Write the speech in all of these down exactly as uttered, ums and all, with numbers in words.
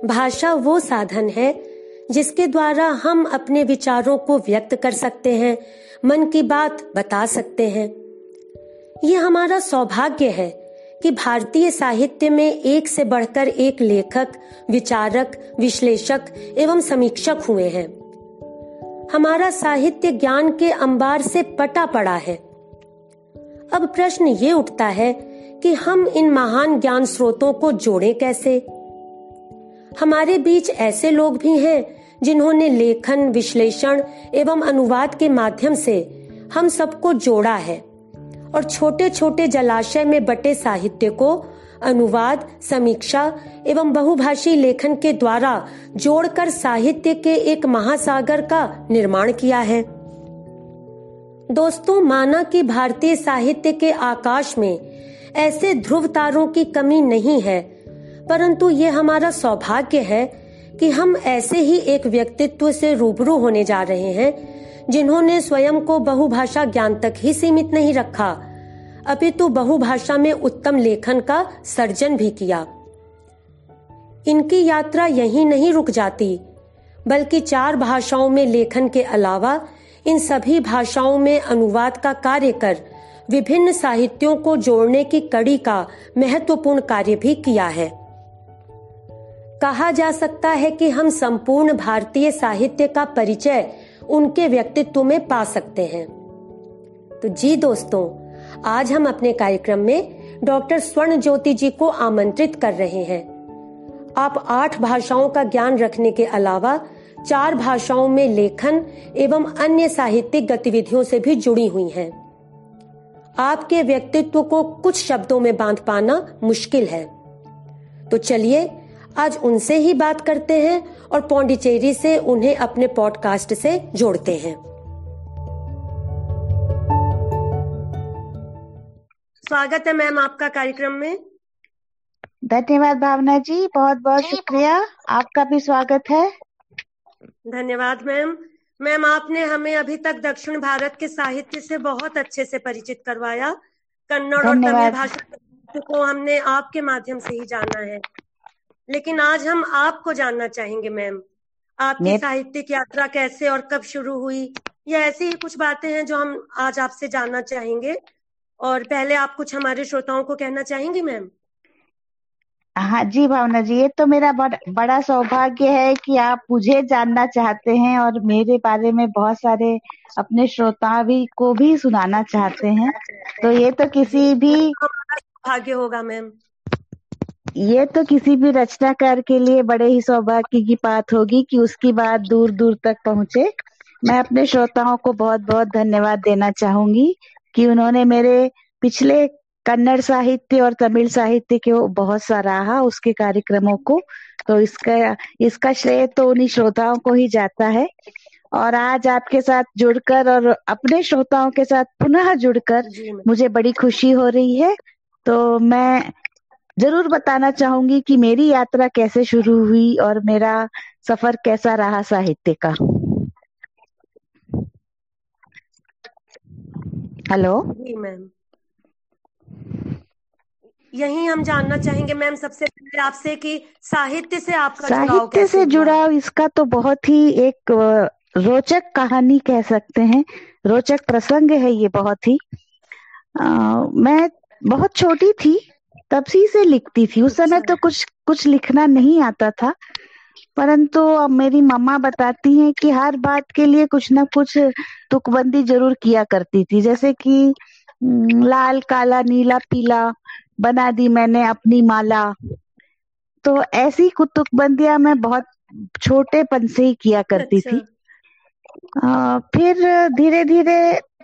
भाषा वो साधन है जिसके द्वारा हम अपने विचारों को व्यक्त कर सकते हैं, मन की बात बता सकते हैं। ये हमारा सौभाग्य है कि भारतीय साहित्य में एक से बढ़कर एक लेखक, विचारक, विश्लेषक एवं समीक्षक हुए हैं। हमारा साहित्य ज्ञान के अंबार से पटा पड़ा है। अब प्रश्न ये उठता है कि हम इन महान ज्ञान स्रोतों को जोड़ें कैसे? हमारे बीच ऐसे लोग भी हैं जिन्होंने लेखन, विश्लेषण एवं अनुवाद के माध्यम से हम सबको जोड़ा है और छोटे छोटे जलाशय में बटे साहित्य को अनुवाद, समीक्षा एवं बहुभाषी लेखन के द्वारा जोड़कर साहित्य के एक महासागर का निर्माण किया है। दोस्तों, माना कि भारतीय साहित्य के आकाश में ऐसे ध्रुव तारों की कमी नहीं है, परंतु ये हमारा सौभाग्य है कि हम ऐसे ही एक व्यक्तित्व से रूबरू होने जा रहे हैं जिन्होंने स्वयं को बहुभाषा ज्ञान तक ही सीमित नहीं रखा, अपितु बहुभाषा में उत्तम लेखन का सर्जन भी किया। इनकी यात्रा यहीं नहीं रुक जाती, बल्कि चार भाषाओं में लेखन के अलावा इन सभी भाषाओं में अनुवाद का कार्य कर विभिन्न साहित्यों को जोड़ने की कड़ी का महत्वपूर्ण कार्य भी किया है। कहा जा सकता है कि हम संपूर्ण भारतीय साहित्य का परिचय उनके व्यक्तित्व में पा सकते हैं। तो जी दोस्तों, आज हम अपने कार्यक्रम में डॉक्टर स्वर्ण ज्योति जी को आमंत्रित कर रहे हैं। आप आठ भाषाओं का ज्ञान रखने के अलावा चार भाषाओं में लेखन एवं अन्य साहित्यिक गतिविधियों से भी जुड़ी हुई हैं। आपके व्यक्तित्व को कुछ शब्दों में बांध पाना मुश्किल है। तो चलिए आज उनसे ही बात करते हैं और पौंडीचेरी से उन्हें अपने पॉडकास्ट से जोड़ते हैं। स्वागत है मैम आपका कार्यक्रम में। धन्यवाद भावना जी, बहुत बहुत शुक्रिया। आपका भी स्वागत है। धन्यवाद मैम। मैम, आपने हमें अभी तक दक्षिण भारत के साहित्य से बहुत अच्छे से परिचित करवाया। कन्नड़ और तमिल भाषा को हमने आपके माध्यम से ही जाना है, लेकिन आज हम आपको जानना चाहेंगे मैम। आपकी साहित्यिक यात्रा कैसे और कब शुरू हुई, ये ऐसी ही कुछ बातें हैं जो हम आज आपसे जानना चाहेंगे। और पहले आप कुछ हमारे श्रोताओं को कहना चाहेंगी मैम? हाँ जी भावना जी, ये तो मेरा बड़, बड़ा सौभाग्य है कि आप मुझे जानना चाहते हैं और मेरे बारे में बहुत सारे अपने श्रोता भी को भी सुनाना चाहते हैं। तो ये तो किसी भी सौभाग्य होगा मैम। ये तो किसी भी रचनाकार के लिए बड़े ही सौभाग्य की बात होगी कि उसकी बात दूर दूर तक पहुंचे। मैं अपने श्रोताओं को बहुत बहुत धन्यवाद देना चाहूंगी कि उन्होंने मेरे पिछले कन्नड़ साहित्य और तमिल साहित्य के बहुत सराहा, उसके कार्यक्रमों को। तो इसका इसका श्रेय तो उन्हीं श्रोताओं को ही जाता है। और आज आपके साथ जुड़कर और अपने श्रोताओं के साथ पुनः जुड़कर मुझे बड़ी खुशी हो रही है। तो मैं जरूर बताना चाहूंगी कि मेरी यात्रा कैसे शुरू हुई और मेरा सफर कैसा रहा साहित्य का। हेलो जी मैम, यही हम जानना चाहेंगे मैम सबसे पहले आपसे कि साहित्य से आपका जुड़ाव साहित्य कैसे से हुआ? जुड़ाव इसका तो बहुत ही एक रोचक कहानी कह सकते हैं, रोचक प्रसंग है ये बहुत ही। आ, मैं बहुत छोटी थी तब से लिखती थी। उस समय तो कुछ कुछ लिखना नहीं आता था, परंतु अब मेरी मम्मा बताती हैं कि हर बात के लिए कुछ ना कुछ तुकबंदी जरूर किया करती थी। जैसे कि लाल काला नीला पीला बना दी मैंने अपनी माला। तो ऐसी तुकबंदियां मैं बहुत छोटेपन से ही किया करती अच्छा। थी। आ, फिर धीरे धीरे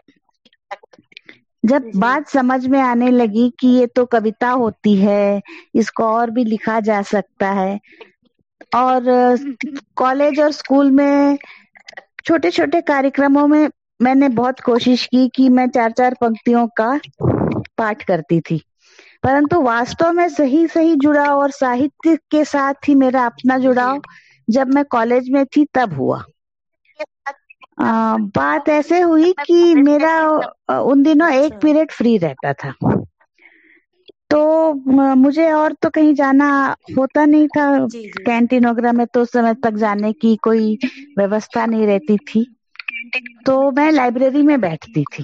जब बात समझ में आने लगी कि ये तो कविता होती है, इसको और भी लिखा जा सकता है, और कॉलेज और स्कूल में छोटे छोटे कार्यक्रमों में मैंने बहुत कोशिश की कि मैं चार चार पंक्तियों का पाठ करती थी, परंतु वास्तव में सही सही जुड़ाव और साहित्य के साथ ही मेरा अपना जुड़ाव जब मैं कॉलेज में थी तब हुआ। आ, बात ऐसे हुई कि मेरा उन दिनों एक पीरियड फ्री रहता था, तो म- मुझे और तो कहीं जाना होता नहीं था। जी जी कैंटीन वगैरह में तो उस समय तक जाने की कोई व्यवस्था नहीं रहती थी, तो मैं लाइब्रेरी में बैठती थी।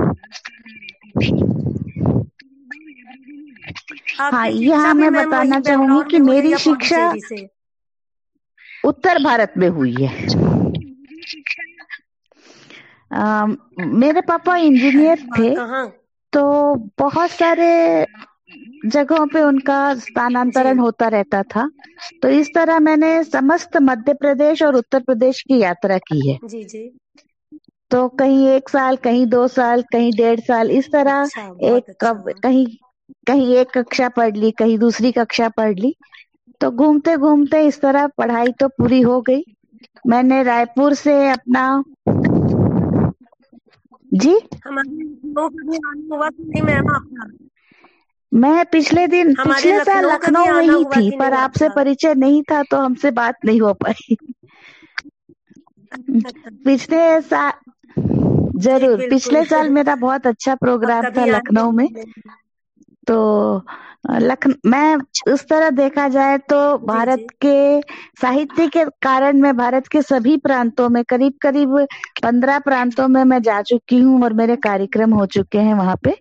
हाँ, आपकी शिक्षा यहाँ भी मैं मैम वही बताना चाहूंगी बेंगलोर कि में हुई है मेरी या शिक्षा पुडुचेरी से? उत्तर भारत में हुई है। अम, मेरे पापा इंजीनियर वाह, थे, कहाँ? तो बहुत सारे जगहों पे उनका जी स्थानांतरण होता रहता था। तो इस तरह मैंने समस्त मध्य प्रदेश और उत्तर प्रदेश की यात्रा की है। जी जी तो कहीं एक साल, कहीं दो साल, कहीं डेढ़ साल, इस तरह अच्छा, एक बहुत अच्छा। कब कहीं कहीं एक कक्षा पढ़ ली, कहीं दूसरी कक्षा पढ़ ली। तो घूमते घूमते इस तरह पढ़ाई तो पूरी हो गई। मैंने रायपुर से अपना जी हमारे लखनऊ कभी आना हुआ कि नहीं मैम आपका? मैं पिछले दिन हमारे पिछले साल लखनऊ कभी लखनऊ में आना ही हुआ थी, कि पर नहीं आपसे आपका? परिचय नहीं था तो हमसे बात नहीं हो पाई। अच्छा, पिछले साल जी जरूर, बिल्कुल। पिछले साल मेरा बहुत अच्छा अब प्रोग्राम था कभी आएंगे लखनऊ में। मिलने। तो लखन मैं उस तरह देखा जाए तो जी भारत जी के साहित्य के कारण मैं भारत के सभी प्रांतों में, करीब करीब पंद्रह प्रांतों में मैं जा चुकी हूँ और मेरे कार्यक्रम हो चुके हैं वहां पे।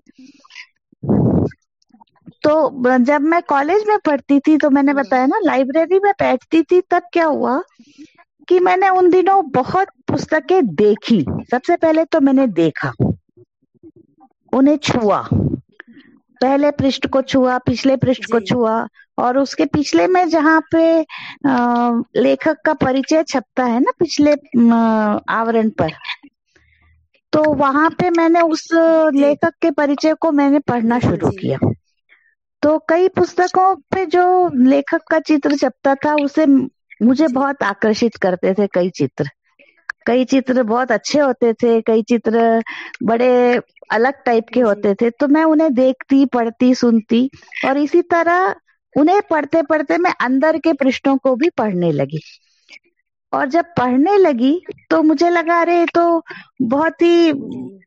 तो जब मैं कॉलेज में पढ़ती थी तो मैंने बताया ना, लाइब्रेरी में बैठती थी, तब क्या हुआ कि मैंने उन दिनों बहुत पुस्तकें देखी। सबसे पहले तो मैंने देखा, उन्हें छुआ, पहले पृष्ठ को छुआ, पिछले पृष्ठ को जी छुआ, और उसके पिछले में जहाँ पे अ, लेखक का परिचय छपता है ना, पिछले अ, आवरण पर, तो वहां पे मैंने उस जी लेखक के परिचय को मैंने पढ़ना बिल्कुल शुरू जी किया। तो कई पुस्तकों पे जो लेखक का चित्र छपता था, उसे मुझे जी बहुत आकर्षित करते थे। कई चित्र कई चित्र बहुत अच्छे होते थे, कई चित्र बड़े अलग टाइप के जी होते थे। तो मैं उन्हें देखती, पढ़ती, सुनती, और इसी तरह उन्हें पढ़ते पढ़ते मैं अंदर के पृष्ठों को भी पढ़ने लगी। और जब पढ़ने लगी तो मुझे लगा, अरे ये तो बहुत ही जी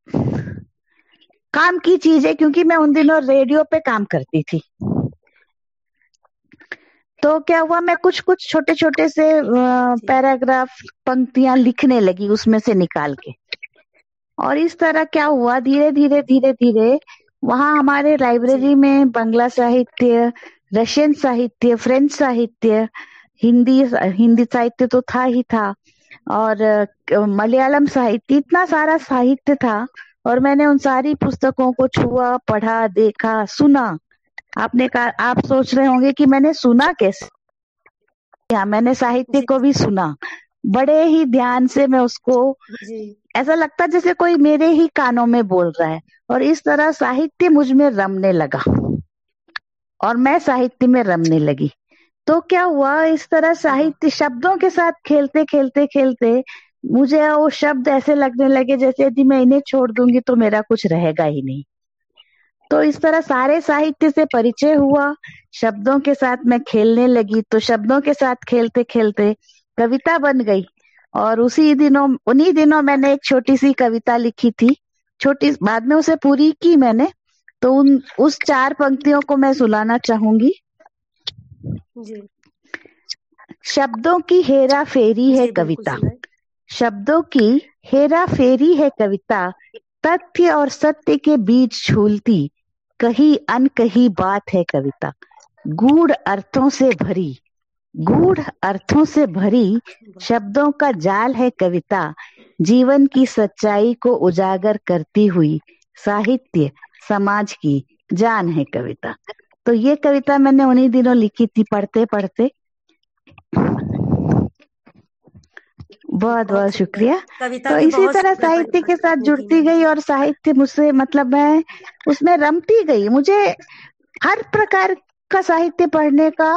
काम की चीज है, क्योंकि मैं उन दिनों रेडियो पे काम करती थी। तो क्या हुआ, मैं कुछ कुछ छोटे छोटे से जी पैराग्राफ, पंक्तियां लिखने लगी उसमें से निकाल के। और इस तरह क्या हुआ, धीरे धीरे धीरे धीरे वहां हमारे जी लाइब्रेरी में बांग्ला साहित्य, रशियन साहित्य, फ्रेंच साहित्य, हिंदी हिंदी साहित्य तो था ही था, और अ, मलयालम साहित्य, इतना सारा साहित्य था। और मैंने उन सारी पुस्तकों को छुआ, पढ़ा, देखा, सुना। आपने कहा, आप सोच रहे होंगे कि मैंने सुना कैसे। हाँ, मैंने साहित्य जी को भी सुना, बड़े ही ध्यान से। मैं उसको, जी ऐसा लगता जैसे कोई मेरे ही कानों में बोल रहा है। और इस तरह साहित्य मुझ में रमने लगा और मैं साहित्य में रमने लगी। तो क्या हुआ, इस तरह वाह, साहित्य शब्दों के साथ खेलते खेलते खेलते मुझे वो शब्द ऐसे लगने लगे जैसे यदि मैं इन्हें छोड़ दूंगी तो मेरा कुछ रहेगा ही नहीं। तो इस तरह सारे साहित्य से परिचय हुआ, शब्दों के साथ मैं खेलने लगी, तो शब्दों के साथ खेलते खेलते कविता बन गई। और उसी दिनों उन्हीं दिनों मैंने एक छोटी सी कविता लिखी थी, छोटी, बाद में उसे पूरी की मैंने। तो उन उस चार पंक्तियों को मैं सुनाना चाहूंगी। जी शब्दों की हेरा फेरी है जी बिल्कुल कविता, सुनाए। शब्दों की हेरा फेरी है कविता, तथ्य और सत्य के बीच झूलती कही अनकही बात है कविता। गूढ़ अर्थों से भरी गूढ़ अर्थों से भरी शब्दों का जाल है कविता, जीवन की सच्चाई को उजागर करती हुई साहित्य समाज की जान है कविता। तो ये कविता मैंने उन्हीं दिनों लिखी थी, पढ़ते पढ़ते। बहुत बहुत बहुत सुंदर, शुक्रिया। कविता तो भी इसी बहुत तरह सुंदर साहित्य के परिभाषा साथ आपने दी जुड़ती मैम। गई और साहित्य मुझसे, मतलब मैं उसमें रमती गई। मुझे हर प्रकार का साहित्य पढ़ने का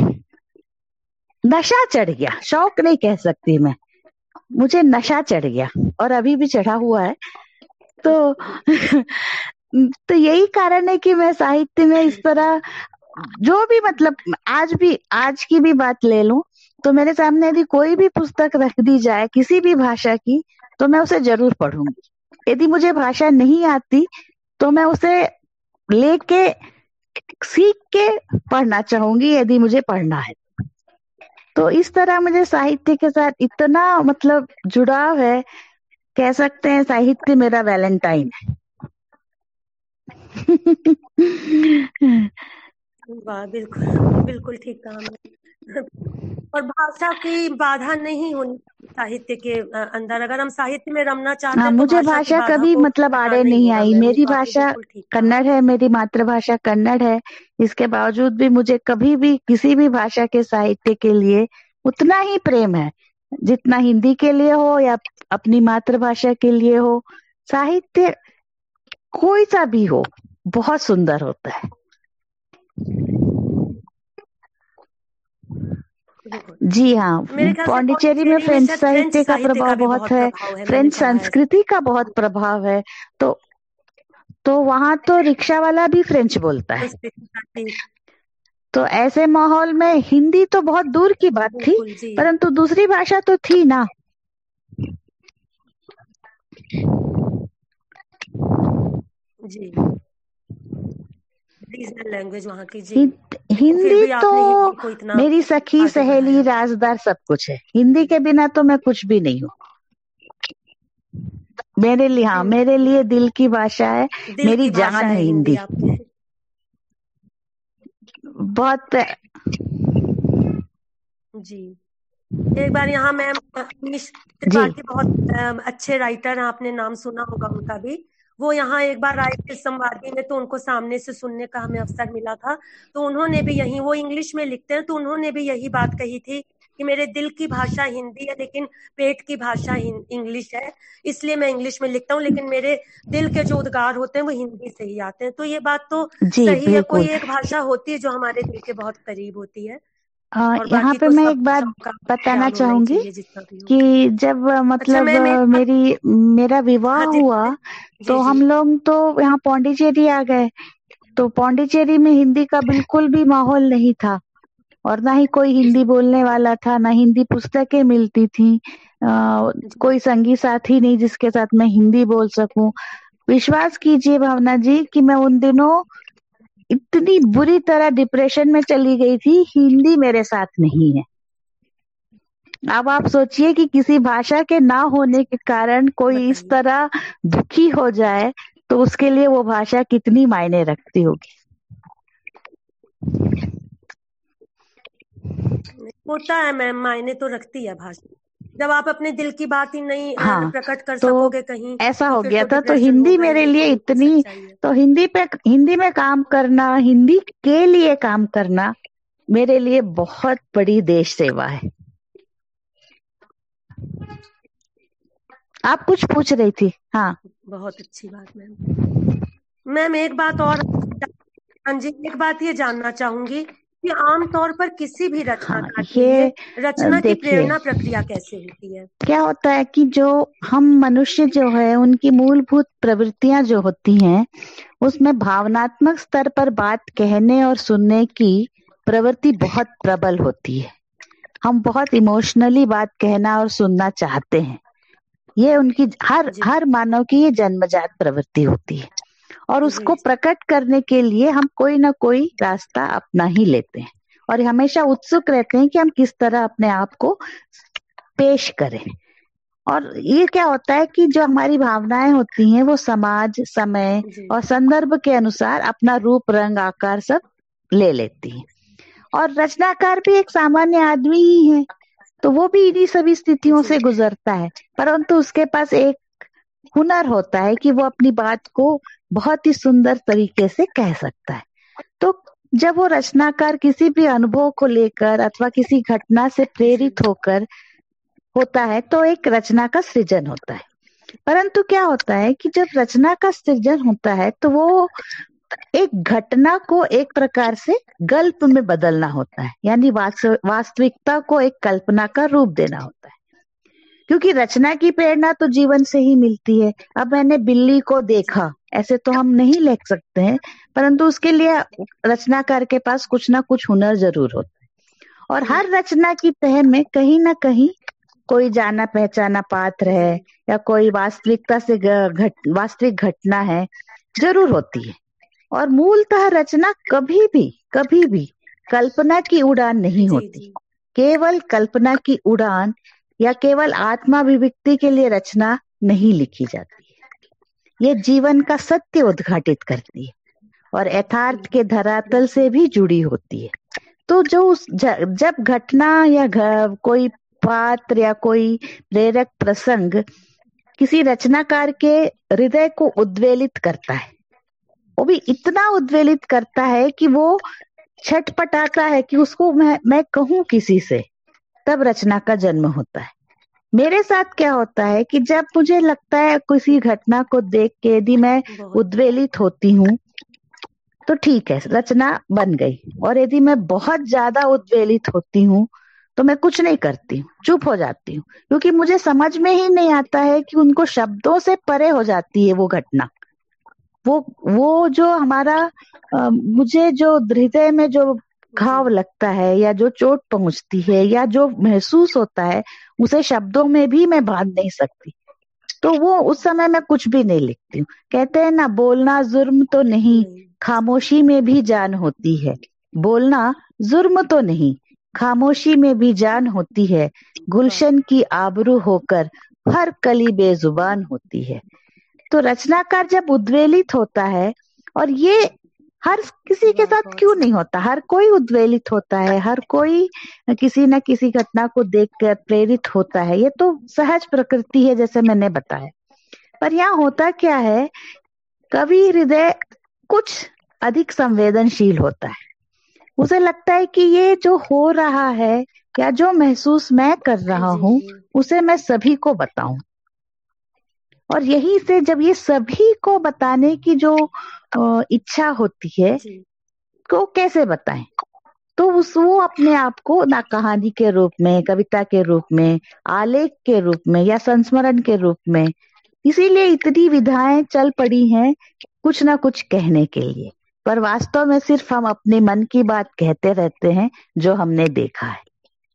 नशा चढ़ गया, शौक नहीं कह सकती मैं, मुझे नशा चढ़ गया, और अभी भी चढ़ा हुआ है। तो तो यही कारण है कि मैं साहित्य में इस तरह, जो भी, मतलब आज भी, आज की भी बात ले लूं तो मेरे सामने यदि कोई भी पुस्तक रख दी जाए किसी भी भाषा की, तो मैं उसे जरूर पढ़ूंगी। यदि मुझे भाषा नहीं आती तो मैं उसे लेके सीख के पढ़ना चाहूंगी यदि मुझे पढ़ना है। तो इस तरह मुझे साहित्य के साथ इतना मतलब जुड़ाव है, कह सकते हैं साहित्य मेरा वैलेंटाइन है। वाह, बिल्कुल बिल्कुल ठीक कहा आपने। और भाषा की बाधा नहीं होनी साहित्य के अ, अंदर। अगर हम साहित्य में रमना चाहते हाँ, हैं तो मुझे भाषा की भाषा बाधा कभी को मतलब आड़े हटाना ही नहीं होगा। आई। मैम, ये मेरी तो आपने भाषा बिल्कुल ठीक कहा। कन्नड़ है, मेरी मातृभाषा कन्नड़ है। इसके बावजूद भी मुझे कभी भी किसी भी भाषा के साहित्य के लिए उतना ही प्रेम है जितना हिंदी के लिए हो या अपनी मातृभाषा के लिए हो। साहित्य कोई सा भी हो बहुत सुंदर होता है। बिल्कुल। जी हाँ, मेरे ख्याल से पौंडीचेरी में पौंडीचेरी में फ्रेंच शायद फ्रेंच साहित्य का साहित्य प्रभाव का भी बहुत बहुत है, प्रभाव है, मैंने फ्रेंच पढ़ा है। संस्कृति का बहुत प्रभाव है। तो तो वहां तो रिक्शा वाला भी फ्रेंच बोलता है। संस्कृति का भी। तो ऐसे माहौल में हिंदी तो बहुत दूर की बात थी, बिल्कुल जी परंतु दूसरी भाषा तो थी ना। जी, रीजनल लैंग्वेज वहाँ की। जी, हि- लेकिन फिर हिंदी भी तो आपने हिंदी को इतना मेरी सखी आगे सहेली बढ़ाया। राजदार सब कुछ है। हिंदी के बिना तो मैं कुछ भी नहीं हूँ। मेरे लिए हाँ, मेरे बिल्कुल, लिए दिल की भाषा है, दिल मेरी की भाषा जान है है हिंदी हिंदी। आपकी। बहुत जी, एक बार यहाँ मैम अमीश जी त्रिपाठी बहुत अम, अच्छे राइटर हैं, आपने नाम सुना होगा उनका भी। वो यहाँ एक बार आए थे संवादी में, तो उनको सामने से सुनने का हमें अवसर मिला था। तो उन्होंने भी यही, वो इंग्लिश में लिखते हैं, तो उन्होंने भी यही बात कही थी कि मेरे दिल की भाषा हिंदी है लेकिन पेट की भाषा हिं- इंग्लिश है। इसलिए मैं इंग्लिश में लिखता हूँ, लेकिन मेरे दिल के जो उद्गार होते हैं वो हिंदी से ही आते हैं। तो ये बात तो जी सही है। कोई बिल्कुल। एक भाषा होती है जो हमारे दिल के बहुत करीब होती है, आ, और यहाँ बाकी पे तो मैं सब एक बात भाषाओं का बताना ज्ञान होना ही चाहूंगी चाहिए जितना भी हो। कि जब अ, अच्छा मतलब मैम, एक अ, बात। मेरी मेरा विवाह हाँ जी हुआ जी तो जी। हम लोग तो यहाँ पौंडीचेरी आ गए। तो पौंडीचेरी में हिंदी का बिल्कुल भी माहौल नहीं था, और ना ही कोई हिंदी जी बोलने वाला था, ना हिंदी पुस्तकें मिलती थी। आ, जी कोई संगी साथी नहीं जिसके साथ मैं हिंदी बोल सकूं। विश्वास कीजिए भावना जी कि मैं उन दिनों इतनी बुरी तरह डिप्रेशन में चली गई थी, हिंदी मेरे साथ नहीं है। अब आप सोचिए कि किसी भाषा के ना होने के कारण कोई इस बताइए। तरह दुखी हो जाए तो उसके लिए वो भाषा कितनी मायने रखती होगी। होता है मैम, मायने तो रखती है भाषा। जब आप अपने दिल की बात ही नहीं अ, हाँ, प्रकट कर तो सकोगे कहीं, ऐसा तो हो फिर गया तो था। तो डिप्रेशन हिंदी होगा ही। मेरे ये तो लिए बिल्कुल इतनी, सच्चाई है। तो हिंदी पे हिंदी में काम करना, हिंदी के लिए काम करना मेरे लिए बहुत बड़ी देश सेवा है। आप कुछ पूछ रही थी? हाँ बहुत अच्छी बात मैम। मैम एक बात और, हाँ जी, एक बात ये जानना चाहूंगी कि आमतौर पर किसी भी हाँ, रचनाकार के लिए ये अ, रचना की देखिए प्रेरणा प्रक्रिया कैसे होती है? क्या होता है कि जो हम मनुष्य जो है उनकी मूलभूत प्रवृत्तियां जो होती हैं उसमें भावनात्मक स्तर पर बात कहने और सुनने की प्रवृत्ति बहुत प्रबल होती है। हम बहुत इमोशनली बात कहना और सुनना चाहते हैं। ये उनकी हर जी हर मानव की ये जन्मजात प्रवृत्ति होती है, और जी उसको जी प्रकट करने के लिए हम कोई ना कोई रास्ता अपना ही लेते हैं, और हमेशा उत्सुक रहते हैं कि हम किस तरह अपने आप को पेश करें। और ये क्या होता है कि जो हमारी भावनाएं होती हैं वो समाज, समय जी और संदर्भ के अनुसार अपना रूप, रंग, आकार सब ले लेती हैं। और रचनाकार भी एक सामान्य आदमी ही है, तो वो भी इन्हीं सभी स्थितियों जी से गुजरता है, परंतु उसके पास एक हुनर होता है कि वो अपनी बात को बहुत ही सुंदर तरीके से कह सकता है। तो जब वो रचनाकार किसी भी अनुभव को लेकर अथवा किसी घटना से जी प्रेरित होकर होता है तो एक रचना का सृजन होता है। परंतु क्या होता है कि जब रचना का सृजन होता है तो वो एक घटना को एक प्रकार से गल्प में बदलना होता है, यानी वास्तव- वास्तविकता को एक कल्पना का रूप देना होता है। क्योंकि रचना की प्रेरणा तो जीवन से ही मिलती है। अब मैंने बिल्ली को जी देखा, ऐसे तो हम नहीं लिख सकते हैं, परंतु उसके लिए रचनाकार के पास कुछ ना कुछ हुनर जरूर होता है। और जी हर रचना की तह में कहीं ना कहीं कोई जाना पहचाना पात्र है, या कोई वास्तविकता से घट वास्तविक घटना है जरूर होती है। और मूलतः रचना कभी भी कभी भी कल्पना की उड़ान नहीं जी होती। जी केवल कल्पना की उड़ान या केवल आत्माभिव्यक्ति के लिए रचना नहीं लिखी जाती है। ये जीवन का सत्य उद्घाटित करती है और यथार्थ के धरातल से भी जुड़ी होती है। तो जो उस ज- जब घटना या घ- कोई पात्र या कोई प्रेरक प्रसंग किसी रचनाकार के हृदय को उद्वेलित करता है, वो भी इतना उद्वेलित करता है कि वो छटपटाता है कि उसको मैं मैं कहूं किसी से, तब रचना का जन्म होता है। मेरे साथ क्या होता है कि जब मुझे लगता है किसी घटना को देख के यदि मैं बहुत उद्वेलित होती हूँ तो ठीक है, रचना बन गई। और यदि मैं बहुत ज्यादा उद्वेलित होती हूँ तो मैं कुछ नहीं करती हूँ, चुप हो जाती हूँ, क्योंकि मुझे समझ में ही नहीं आता है कि उनको शब्दों से परे हो जाती है वो घटना। वो वो जो हमारा अ, मुझे जो हृदय में जो घाव जी लगता है या जो चोट पहुंचती है या जो महसूस होता है, उसे शब्दों में भी मैं बांध नहीं सकती। तो वो उस समय मैं कुछ भी नहीं लिखती हूँ। कहते हैं ना, बोलना जुर्म तो नहीं, नहीं खामोशी में भी जान होती है। बोलना जुर्म तो नहीं, खामोशी में भी जान होती है। वाह गुलशन की आबरू होकर हर कली बेजुबान होती है। तो रचनाकार जब उद्वेलित होता है, और ये हर किसी के वाह साथ बहुत क्यों नहीं सुंदर होता, हर कोई उद्वेलित होता है, हर कोई किसी न किसी घटना को देखकर प्रेरित होता है, ये तो सहज प्रकृति है जैसे मैंने बताया। पर यहाँ होता क्या है, कवि हृदय कुछ अधिक संवेदनशील होता है। उसे लगता है कि ये जो हो रहा है या जो महसूस मैं कर रहा जी हूँ, जी उसे मैं सभी को बताऊं। और यही से जब ये सभी को बताने की जो अ, इच्छा होती है, जी तो कैसे बताएं। तो उस वो अपने आप को ना कहानी के रूप में, कविता के रूप में, आलेख के रूप में या संस्मरण के रूप में, इसीलिए इतनी विधाएं चल पड़ी हैं कुछ ना कुछ कहने के लिए। पर वास्तव में सिर्फ हम अपने मन की बात कहते रहते हैं जो हमने देखा है।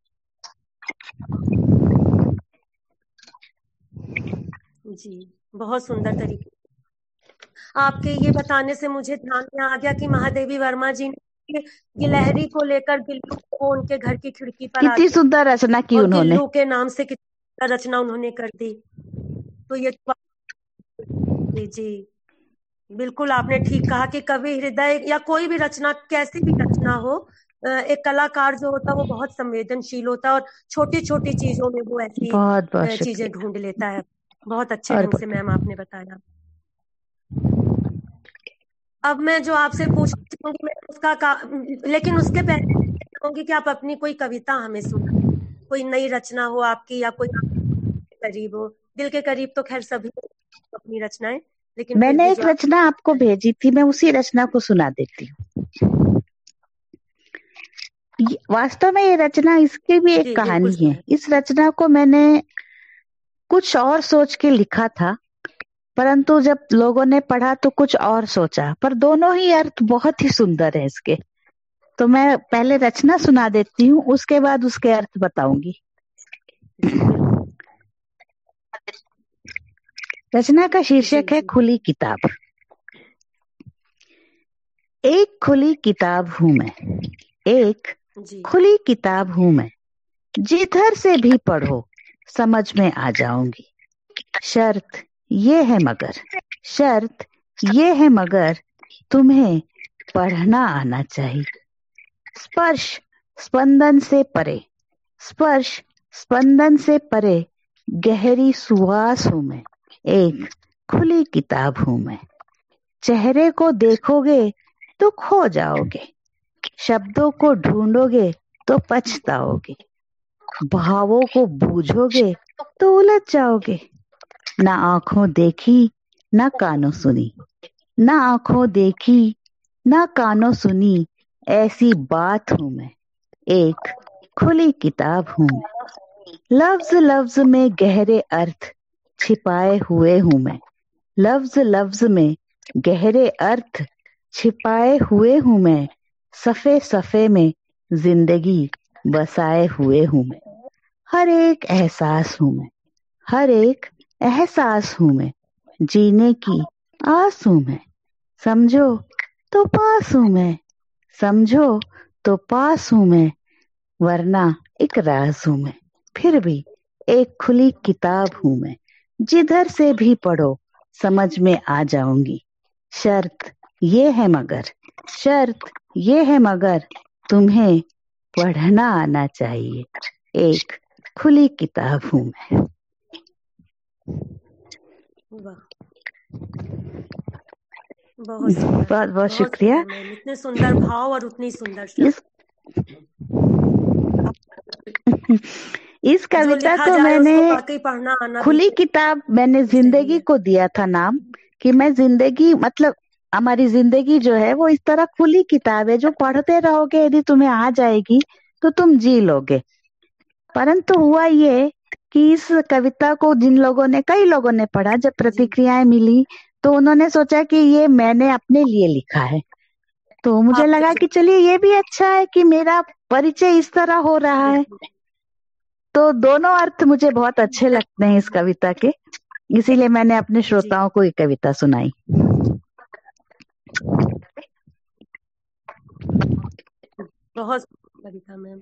जी बहुत सुंदर तरीके आपके ये बताने से मुझे ध्यान में आ गया कि महादेवी वर्मा जी ने गिलहरी को लेकर गिल्लू को उनके घर की खिड़की पर आ कितनी सुंदर रचना की और उन्होंने। गिल्लू के नाम से कितना रचना उन्होंने कर दी। तो ये जी जी बिल्कुल आपने ठीक कहा कि कवि हृदय या कोई भी रचना, कैसी भी रचना हो, अ, एक कलाकार जो होता है वो बहुत संवेदनशील होता है और छोटी छोटी चीजों में वो ऐसी बहुत बहुत अ, चीजें शुक्रिया। ढूंढ लेता है। बहुत अच्छे और ढंग से मैम आपने बताया। अब मैं जो आपसे पूछना चाहूंगी मैं उसका का, लेकिन उसके पहले मैं चाहूंगी कि आप अपनी कोई कविता हमें सुना, कोई नई रचना हो आपकी या कोई करीब हो। दिल के करीब तो खैर सभी अपनी रचनाएं, लेकिन फिर मैंने भी एक जो आप रचना आपको भेजी थी, मैं उसी रचना को सुना देती हूँ। ये- वास्तव में ये रचना, इसकी भी एक जी बिल्कुल कहानी है। सुनाए। इस रचना को मैंने कुछ और सोच के लिखा था, परंतु जब लोगों ने पढ़ा तो कुछ और सोचा, पर दोनों ही अर्थ बहुत ही सुंदर है इसके। तो मैं पहले रचना सुना देती हूँ, उसके बाद उसके अर्थ बताऊंगी। जी बिल्कुल। रचना का जी शीर्षक है जी खुली किताब। एक खुली किताब हूं मैं, एक जी खुली किताब हूं मैं, जिधर से भी पढ़ो समझ में आ जाऊंगी। शर्त ये है मगर, शर्त ये है मगर, तुम्हें पढ़ना आना चाहिए। स्पर्श स्पंदन से परे, स्पर्श स्पंदन से परे, गहरी सुवास हूं मैं, एक खुली किताब हूं मैं। चेहरे को देखोगे तो खो जाओगे, शब्दों को ढूंढोगे तो पछताओगे, भावों को बूझोगे तो उलझ जाओगे। ना आंखों देखी ना कानों सुनी, ना आंखों देखी ना कानों सुनी, ऐसी बात हूं मैं, एक खुली किताब हूं मैं। लफ्ज लफ्ज में गहरे अर्थ छिपाए हुए हूं मैं, लफ्ज लफ्ज में गहरे अर्थ छिपाए हुए हूं मैं। सफे सफे में जिंदगी बसाए हुए हूं मैं। हर एक एहसास हूं मैं, हर एक एहसास हूं मैं, जीने की आस हूं मैं। समझो तो पास हूं मैं, समझो तो पास हूं मैं, वरना एक राज हूं मैं। फिर भी एक खुली किताब हूं मैं, जिधर से भी पढ़ो समझ में आ जाऊंगी। शर्त ये है मगर, शर्त ये है मगर, तुम्हें पढ़ना आना चाहिए। एक खुली किताब हूं मैं। वाह, बहुत सुंदर, बहुत बहुत बहुत शुक्रिया। सुंदर मैम। इतने सुंदर भाव और उतनी सुंदर शब्द। इस इस जो कविता लिखा को जाए मैंने उसको वाकई पढ़ना आना भी खुली किताब, मैंने सही जिंदगी है। को दिया था नाम कि मैं जिंदगी, मतलब हमारी जिंदगी जो है वो इस तरह खुली किताब है, जो पढ़ते रहोगे यदि तुम्हें आ जाएगी तो तुम जी लोगे। परंतु हुआ ये कि इस कविता को जिन लोगों ने, कई लोगों ने पढ़ा, जब प्रतिक्रियाएं मिली तो उन्होंने सोचा कि ये मैंने अपने लिए लिखा है। तो मुझे आपके लगा कि चलिए ये भी अच्छा है कि मेरा परिचय इस तरह हो रहा है। तो दोनों अर्थ मुझे बहुत अच्छे लगते हैं इस कविता के, इसीलिए मैंने अपने श्रोताओं को ये कविता सुनाई। बहुत कविता मैम।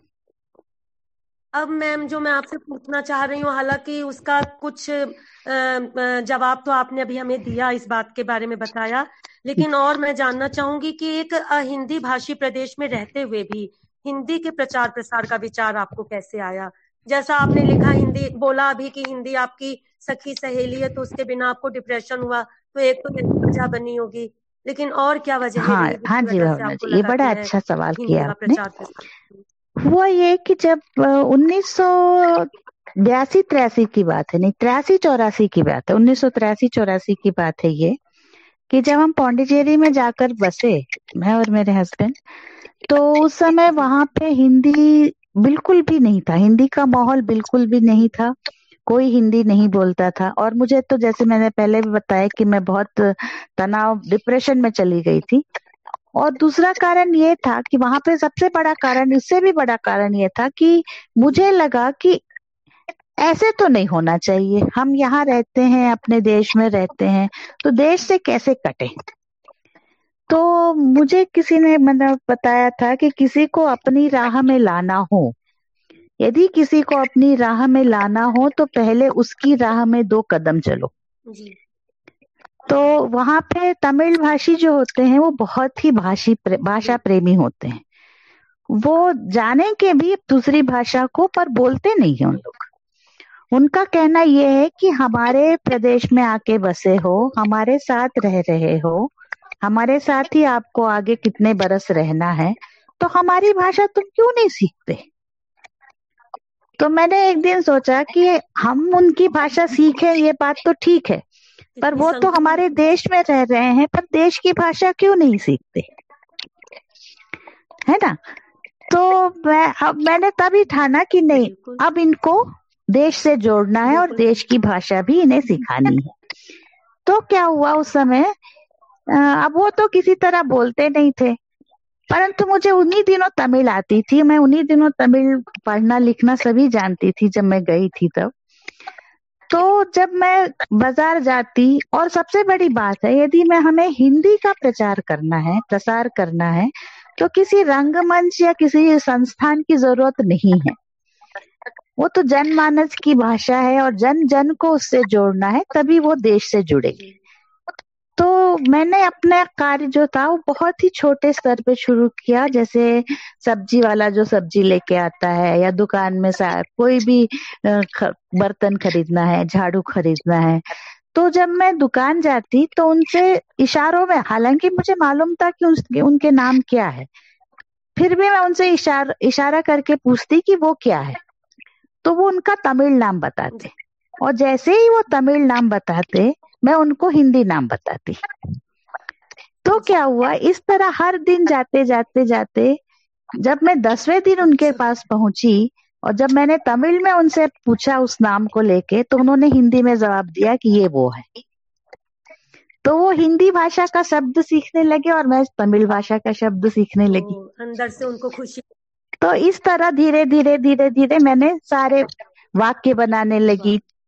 अब मैम जो मैं आपसे पूछना चाह रही हूँ, हालांकि उसका कुछ जवाब तो आपने अभी हमें दिया, इस बात के बारे में बताया, लेकिन और मैं जानना चाहूंगी कि एक हिंदी भाषी प्रदेश में रहते हुए भी हिंदी के प्रचार प्रसार का विचार आपको कैसे आया? जैसा आपने लिखा, हिंदी बोला अभी कि हिंदी आपकी सखी सहेली है, तो उसके बिना आपको डिप्रेशन हुआ, तो एक तो यही वजह बनी होगी, लेकिन और क्या वजह हाँ रही हाँ जिसकी जी वजह से भावना आपको जी, ये लगा बड़ा कि मैं अच्छा सवाल हिंदी किया का आपने। प्रचार प्रसार? हुआ ये कि जब उन्नीस सौ बयासी तिरासी की बात है, नहीं तिरासी चौरासी की बात है, उन्नीस सौ तिरासी चौरासी की बात है ये, कि जब हम पौंडीचेरी में जाकर बसे, मैं और मेरे हस्बैंड, तो उस समय वहां पे हिंदी बिल्कुल भी नहीं था, हिंदी का माहौल बिल्कुल भी नहीं था, कोई हिंदी नहीं बोलता था। और मुझे तो, जैसे मैंने पहले भी बताया, कि मैं बहुत तनाव, डिप्रेशन में चली गई थी। और दूसरा कारण ये था कि वहां पे सबसे बड़ा कारण, इससे भी बड़ा कारण ये था कि मुझे लगा कि ऐसे तो नहीं होना चाहिए, हम यहाँ रहते हैं, अपने देश में रहते हैं, तो देश से कैसे कटे। तो मुझे किसी ने मतलब बताया था कि किसी को अपनी राह में लाना हो, यदि किसी को अपनी राह में लाना हो तो पहले उसकी राह में दो कदम चलो। जी। तो वहां पे तमिल भाषी जो होते हैं वो बहुत ही भाषी प्रे, भाषा प्रेमी होते हैं। वो जाने के भी दूसरी भाषा को, पर बोलते नहीं है उन लोग। उनका कहना यह है कि हमारे प्रदेश में आके बसे हो, हमारे साथ रह रहे हो, हमारे साथ ही आपको आगे कितने बरस रहना है, तो हमारी भाषा तुम क्यों नहीं सीखते। तो मैंने एक दिन सोचा कि हम उनकी भाषा सीखें, ये बात तो ठीक है, पर वो तो हमारे देश में रह रहे हैं, पर देश की भाषा क्यों नहीं सीखते, है ना। तो मैं, अब मैंने तभी ठाना कि नहीं, अब इनको देश से जोड़ना है और देश की भाषा भी इन्हें सिखानी है। तो क्या हुआ उस समय, अब वो तो किसी तरह बोलते नहीं थे, परंतु मुझे उन्हीं दिनों तमिल आती थी, मैं उन्हीं दिनों तमिल पढ़ना लिखना सभी जानती थी जब मैं गई थी तब। तो जब मैं बाजार जाती, और सबसे बड़ी बात है, यदि मैं हमें हिंदी का प्रचार करना है, प्रसार करना है, तो किसी रंगमंच या किसी संस्थान की जरूरत नहीं है, वो तो जनमानस की भाषा है और जन जन को उससे जोड़ना है, तभी वो देश से जुड़ेगी। तो मैंने अपना कार्य जो था वो बहुत ही छोटे स्तर पे शुरू किया, जैसे सब्जी वाला जो सब्जी लेके आता है, या दुकान में सा कोई भी बर्तन खरीदना है, झाड़ू खरीदना है, तो जब मैं दुकान जाती तो उनसे इशारों में, हालांकि मुझे मालूम था कि उनके, उनके नाम क्या है, फिर भी मैं उनसे इशार, इशारा करके पूछती कि वो क्या है, तो वो उनका तमिल नाम बताते, और जैसे ही वो तमिल नाम बताते मैं उनको हिंदी नाम बताती। तो क्या हुआ, इस तरह हर दिन जाते जाते जाते जब मैं दसवें दिन उनके पास पहुंची, और जब मैंने तमिल में उनसे पूछा उस नाम को लेके, तो उन्होंने हिंदी में जवाब दिया कि ये वो है। तो वो हिंदी भाषा का शब्द सीखने लगे और मैं तमिल भाषा का शब्द सीखने लगी। अंदर से उनको खुशी। तो इस तरह धीरे धीरे धीरे धीरे मैंने सारे वाक्य बनाने लगी,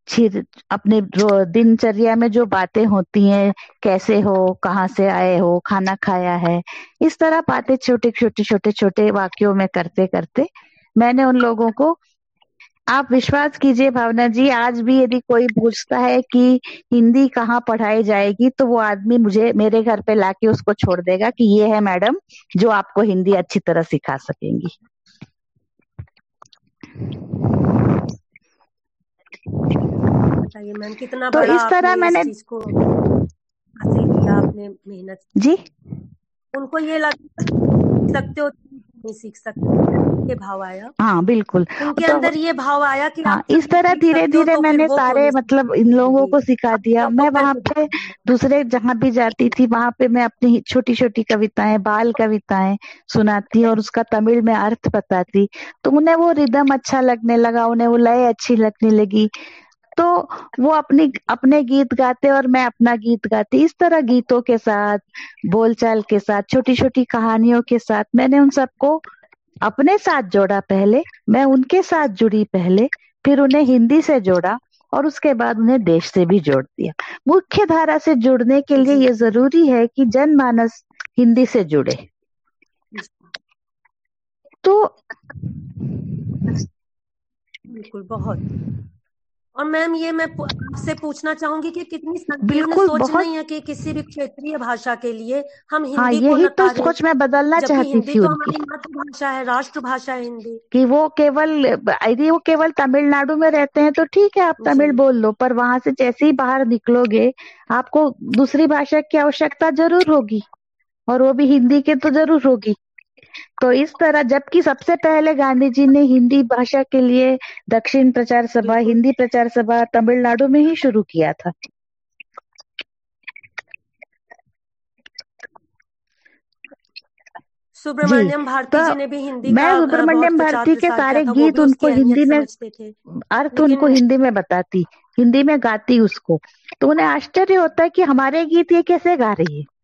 छिर अपने रो- दिनचर्या में जो बातें होती हैं, कैसे हो, कहाँ से आए हो, खाना खाया है, इस तरह बातें छोटे छोटे छोटे छोटे वाक्यों में करते करते मैंने उन लोगों को, आप विश्वास कीजिए भावना जी, आज भी यदि कोई पूछता है कि हिंदी कहाँ पढ़ाई जाएगी, तो वो आदमी मुझे मेरे घर पे लाके उसको छोड़ देगा कि ये है मैडम जो आपको हिंदी अच्छी तरह सिखा सकेंगी। बताइए मैम, कितना तो बड़ा इस तरह आपने इस मैंने चीज को हासिल किया, आपने मेहनत। जी उनको ये लगता सकते हो नहीं सीख सकते, ये भाव आया हाँ बिल्कुल। उनके तो अंदर, ये भाव आया कि हाँ, आप जब इस ये तरह सीख धीरे सकते हो धीरे तो फिर मैंने वो क्यों सारे नहीं सीख मतलब इन लोगों हिंदी। को सिखा दिया। अपने मैं ऊपर वहां भी पे दूसरे जहां भी जाती थी, वहां पे मैं अपनी छोटी छोटी कविताएं, बाल कविताएं सुनाती और उसका तमिल में अर्थ बताती, तो उन्हें वो रिदम अच्छा लगने लगा, उन्हें वो लय अच्छी लगने लगी। तो वो अपनी अपने गीत गाते और मैं अपना गीत गाती। इस तरह गीतों के साथ, बोलचाल के साथ, छोटी छोटी कहानियों के साथ मैंने उन सबको अपने साथ जोड़ा। पहले मैं उनके साथ जुड़ी, पहले फिर उन्हें हिंदी से जोड़ा और उसके बाद उन्हें देश से भी जोड़ दिया। मुख्य धारा से जुड़ने के लिए जी ये जरूरी है कि जनमानस हिंदी से जुड़े। तो बिल्कुल, बहुत। और मैम ये मैं पू- आपसे पूछना चाहूंगी कि कितनी संकीर्ण बिल्कुल सोच बहुत, नहीं है कि किसी भी क्षेत्रीय भाषा के लिए हम हाँ हिंदी को यही तो नकारें, सोच मैं बदलना जबकि चाहती हिंदी थी तो उनकी, हमारी मातृभाषा है, राष्ट्रभाषा है हिंदी। कि वो केवल, यदि वो केवल तमिलनाडु में रहते हैं तो ठीक है, आप जी तमिल बोल लो, पर वहां से जैसे ही बाहर निकलोगे आपको दूसरी भाषा की आवश्यकता जरूर होगी, और वो भी हिंदी की तो जरूर होगी। तो इस तरह, जबकि सबसे पहले गांधी जी ने हिंदी भाषा के लिए दक्षिण प्रचार सभा, बिल्कुल। हिंदी प्रचार सभा तमिलनाडु में ही शुरू किया था। जी, सुब्रमण्यम भारती तो जी ने भी हिंदी मैं का अ, बहुत सुब्रमण्यम प्रचार भारती के प्रसार किया सारे था, वो गीत भी उसकी उनको अहमियत हिंदी में, समझते थे। अर्थ उनको लेकिन हिंदी में बताती, हिंदी में गाती उसको, तो उन्हें आश्चर्य होता है कि हमारे गीत ये कैसे गा रही है।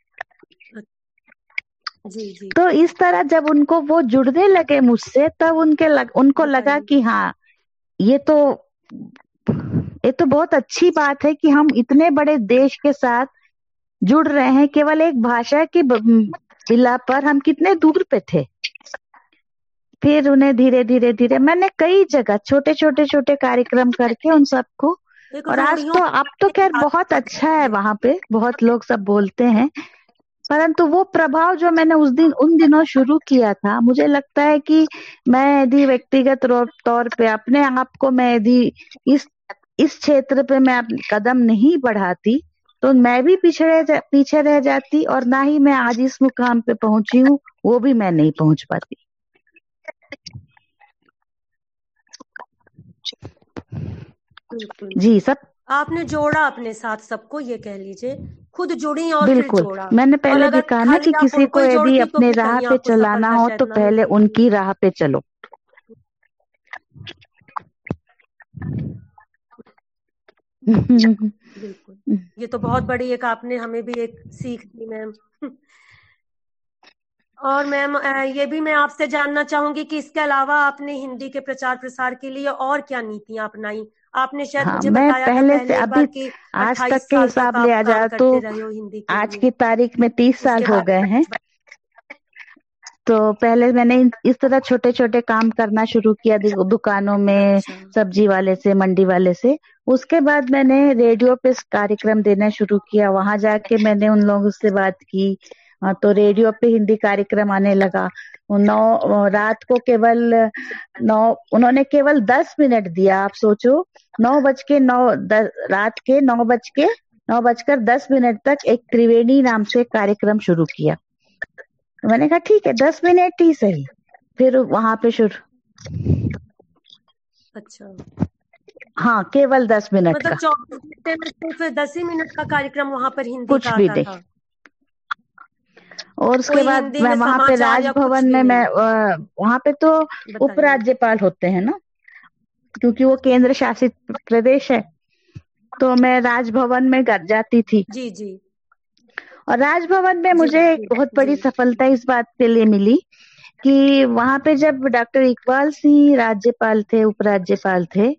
जी जी तो इस तरह जब उनको वो जुड़ने लगे मुझसे, तब उनके लग, उनको लगा बताइए। कि हाँ, ये तो ये तो बहुत अच्छी बात है कि हम इतने बड़े देश के साथ जुड़ रहे हैं, केवल एक भाषा की ब- बिला पर हम कितने दूर पे थे। फिर उन्हें धीरे धीरे धीरे मैंने कई जगह छोटे छोटे छोटे कार्यक्रम करके उन सबको, एक और आज रूढ़ियों तो, अब तो खैर बहुत अच्छा है, वहां पे बहुत लोग सब बोलते हैं, परंतु वो प्रभाव जो मैंने उस दिन उन दिनों शुरू किया था, मुझे लगता है कि मैं यदि व्यक्तिगत रो- तौर पे अपने आप को, मैं यदि इस इस क्षेत्र पे मैं अप- कदम नहीं बढ़ाती, तो मैं भी पिछड़े जा- पीछे रह जाती, और ना ही मैं आज इस मुकाम पे पहुंची हूँ, वो भी मैं नहीं पहुंच पाती। बिल्कुल। जी सब आपने जोड़ा अपने साथ सबको, ये कह लीजिए, खुद जुड़ी और फिर बिल्कुल। जोड़ा। मैंने और पहले भी अगर कहा ना कि खाली आप किसी उनको को ही यदि जोड़ती तो अपने फिर राह कहीं पे आपको चलाना सफलता हो शायद तो ना पहले मिलती। उनकी राह पे चलो। बिल्कुल, ये तो बहुत बड़ी एक आपने हमें भी एक सीख दी मैम। और मैम अ, ये भी मैं आपसे जानना चाहूंगी कि इसके अलावा आपने हिंदी के प्रचार प्रसार के लिए और क्या नीतियां अपनाई। आपने शायद हाँ, मुझे मैं बताया था पहले से पहले एक अभी बार कि आज तक अट्ठाईस के साल तक हिसाब आप लिया काम जाए तो करते रहे हो हिंदी के आज लिए। की तारीख में तीस साल उसके हो बाद गए हैं। तो पहले मैंने इन- इस तरह छोटे छोटे काम करना शुरू किया, दु- दुकानों में, अच्छा सब्जी वाले से, मंडी वाले से। उसके बाद मैंने रेडियो पे कार्यक्रम देना शुरू किया, वहां जाके मैंने उन लोगों से बात की। अ, तो रेडियो पे हिंदी कार्यक्रम आने लगा। वो नौ अ, रात को केवल नौ, उन्होंने केवल दस मिनट दिया, आप सोचो, नौ बज के नौ दस, रात के नौ बज के नौ बजकर दस मिनट तक एक त्रिवेणी नाम से कार्यक्रम शुरू किया। तो मैंने कहा ठीक है, दस मिनट ही सही। फिर वहां पे शुरू, अच्छा, हाँ केवल दस मिनट मतलब का, चौबीस घंटे में सिर्फ दस ही मिनट का कार्यक्रम वहां पर हिंदी कुछ का भी आता नहीं। था। और उसके कोई बाद हिंदी मैं में वहां पे समाचार या कुछ राजभवन भी में, मैं नहीं। अ, वहां पे तो बताइए। उपराज्यपाल होते हैं ना, क्योंकि वो केंद्र शासित प्रदेश है। तो मैं राजभवन में ग- जाती थी, जी जी और राजभवन में जी मुझे एक जी बहुत जी बड़ी सफलता इस बात के लिए मिली कि वहां पे जब डॉक्टर इकबाल सिंह राज्यपाल थे, उपराज्यपाल थे,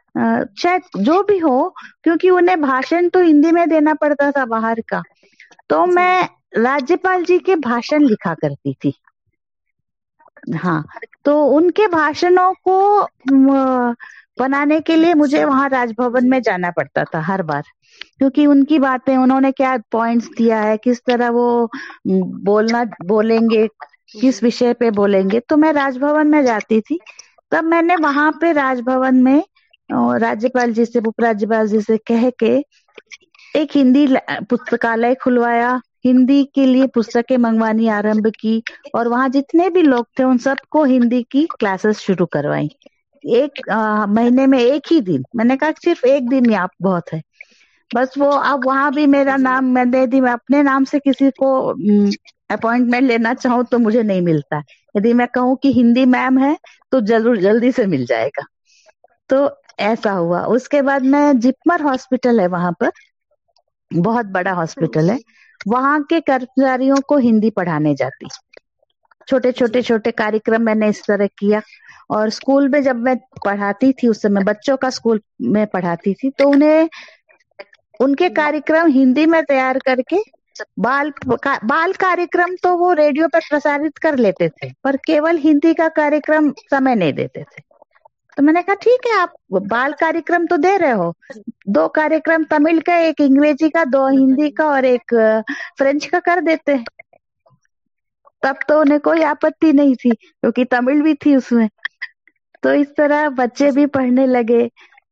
चाहे जो भी हो, क्योंकि उन्हें भाषण तो हिंदी में देना पड़ता था बाहर का, तो मैं राज्यपाल जी के भाषण लिखा करती थी। हाँ, तो उनके भाषणों को बनाने के लिए मुझे वहां राजभवन में जाना पड़ता था हर बार, क्योंकि उनकी बातें, उन्होंने क्या पॉइंट्स दिया है, किस तरह वो बोलना बोलेंगे, किस विषय पे बोलेंगे, तो मैं राजभवन में जाती थी। तब मैंने वहां पे राजभवन में राज्यपाल जी से, उपराज्यपाल जी से कह के एक हिंदी पुस्तकालय खुलवाया, हिंदी के लिए पुस्तकें मंगवानी आरंभ की, और वहां जितने भी लोग थे उन सबको हिंदी की क्लासेस शुरू करवाई। एक आ, महीने में एक ही दिन, मैंने कहा सिर्फ एक दिन ही आप बहुत है बस। वो अब वहां भी मेरा नाम मैंने यदि मैं अपने नाम से किसी को अपॉइंटमेंट लेना चाहूँ तो मुझे नहीं मिलता। यदि मैं कहूँ कि हिंदी मैम है तो जरूर जल्दी से मिल जाएगा। तो ऐसा हुआ। उसके बाद मैं जिपमर हॉस्पिटल है वहां पर, बहुत बड़ा हॉस्पिटल है, वहां के कर्मचारियों को हिंदी पढ़ाने जाती। छोटे छोटे छोटे कार्यक्रम मैंने इस तरह किया। और स्कूल में जब मैं पढ़ाती थी, उस समय बच्चों का स्कूल में पढ़ाती थी, तो उन्हें उनके कार्यक्रम हिंदी में तैयार करके बाल का, बाल कार्यक्रम तो वो रेडियो पर प्रसारित कर लेते थे, पर केवल हिंदी का कार्यक्रम समय नहीं देते थे। तो मैंने कहा ठीक है, आप बाल कार्यक्रम तो दे रहे हो, दो कार्यक्रम तमिल का, एक अंग्रेजी का, दो हिंदी का और एक फ्रेंच का कर देते हैं। तब तो उन्हें कोई आपत्ति नहीं थी, क्योंकि तमिल भी थी उसमें। तो इस तरह बच्चे भी पढ़ने लगे।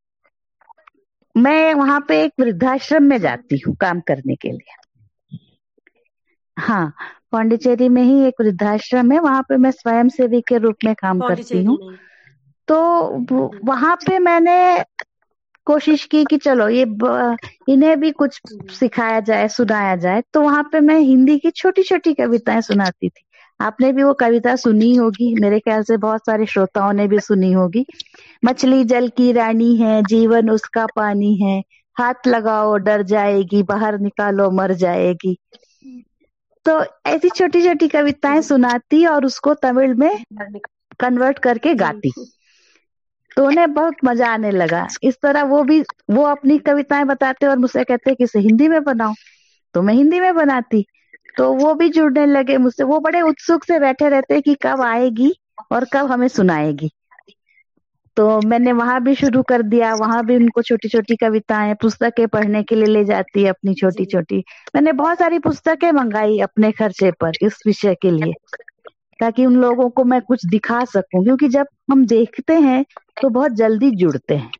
मैं वहां पे एक वृद्धाश्रम में जाती हूँ काम करने के लिए। हाँ, पौंडीचेरी में ही एक वृद्धाश्रम है, वहां पे मैं स्वयं सेवी के रूप में काम करती हूँ। तो वहां पे मैंने कोशिश की कि चलो ये इन्हें भी कुछ सिखाया जाए, सुनाया जाए। तो वहां पे मैं हिंदी की छोटी छोटी कविताएं सुनाती थी। आपने भी वो कविता सुनी होगी, मेरे ख्याल से बहुत सारे श्रोताओं ने भी सुनी होगी। मछली जल की रानी है, जीवन उसका पानी है, हाथ लगाओ डर जाएगी, बाहर निकालो मर जाएगी। तो ऐसी छोटी छोटी कविताएं सुनाती और उसको तमिल में कन्वर्ट करके गाती। तो उन्हें बहुत मजा आने लगा। इस तरह वो भी वो अपनी कविताएं बताते और मुझसे कहते कि इसे हिंदी में बनाओ, तो मैं हिंदी में बनाती। तो वो भी जुड़ने लगे मुझसे। वो बड़े उत्सुक से बैठे रहते कि कब आएगी और कब हमें सुनाएगी। तो मैंने वहां भी शुरू कर दिया, वहां भी उनको छोटी छोटी कविताएं, पुस्तकें पढ़ने के लिए ले जाती है अपनी छोटी छोटी। मैंने बहुत सारी पुस्तकें मंगाई अपने खर्चे पर इस विषय के लिए, ताकि उन लोगों को मैं कुछ दिखा सकूं, क्योंकि जब हम देखते हैं तो बहुत जल्दी जुड़ते हैं।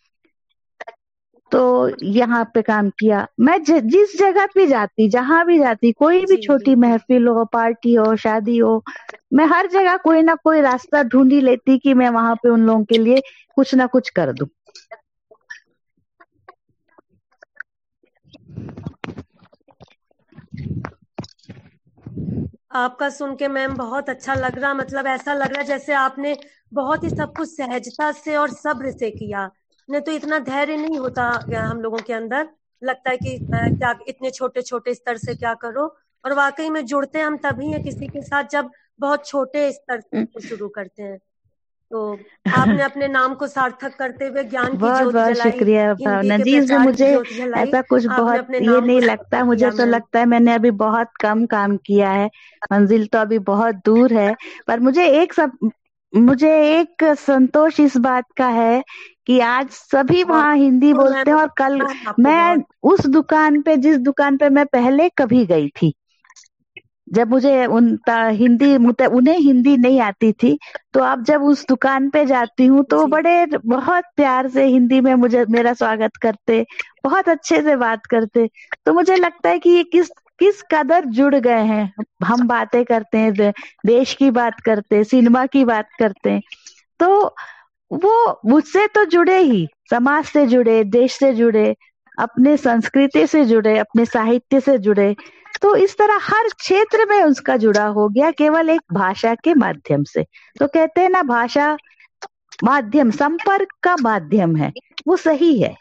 तो यहाँ पे काम किया। मैं ज, जिस जगह पे जाती, जहां भी जाती, कोई भी छोटी महफिल हो, पार्टी हो, शादी हो, मैं हर जगह कोई ना कोई रास्ता ढूंढ ही लेती कि मैं वहां पे उन लोगों के लिए कुछ ना कुछ कर दूं। आपका सुन के मैम बहुत अच्छा लग रहा, मतलब ऐसा लग रहा जैसे आपने बहुत ही सब कुछ सहजता से और सब्र से किया। नहीं तो इतना धैर्य नहीं होता हम लोगों के अंदर। लगता है कि क्या इतने छोटे छोटे स्तर से क्या करो, और वाकई में जुड़ते हम तभी हैं किसी के साथ जब बहुत छोटे स्तर से शुरू करते हैं। तो आपने अपने नाम को सार्थक करते हुए ज्ञान की बहुत ज्योति बहुत जलाई, शुक्रिया भावना जी। इसमें मुझे ऐसा कुछ बहुत ये नहीं लगता, मुझे तो लगता है मैंने अभी बहुत कम काम किया है, मंजिल तो अभी बहुत दूर है। पर मुझे एक सब मुझे एक संतोष इस बात का है कि आज सभी वहाँ हिंदी बोलते हैं। और कल मैं उस दुकान पे, जिस दुकान पे मैं पहले कभी गई थी, जब मुझे उन हिंदी उन्हें हिंदी नहीं आती थी, तो अब जब उस दुकान पे जाती हूँ तो बड़े बहुत प्यार से हिंदी में मुझे मेरा स्वागत करते, बहुत अच्छे से बात करते। तो मुझे लगता है कि ये किस किस कदर जुड़ गए हैं। हम बातें करते हैं, देश की बात करते, सिनेमा की बात करते, तो वो मुझसे तो जुड़े ही, समाज से जुड़े, देश से जुड़े, अपने संस्कृति से जुड़े, अपने साहित्य से जुड़े। तो इस तरह हर क्षेत्र में उसका जुड़ा हो गया, केवल एक भाषा के माध्यम से। तो कहते हैं ना, भाषा माध्यम, संपर्क का माध्यम है, वो सही है।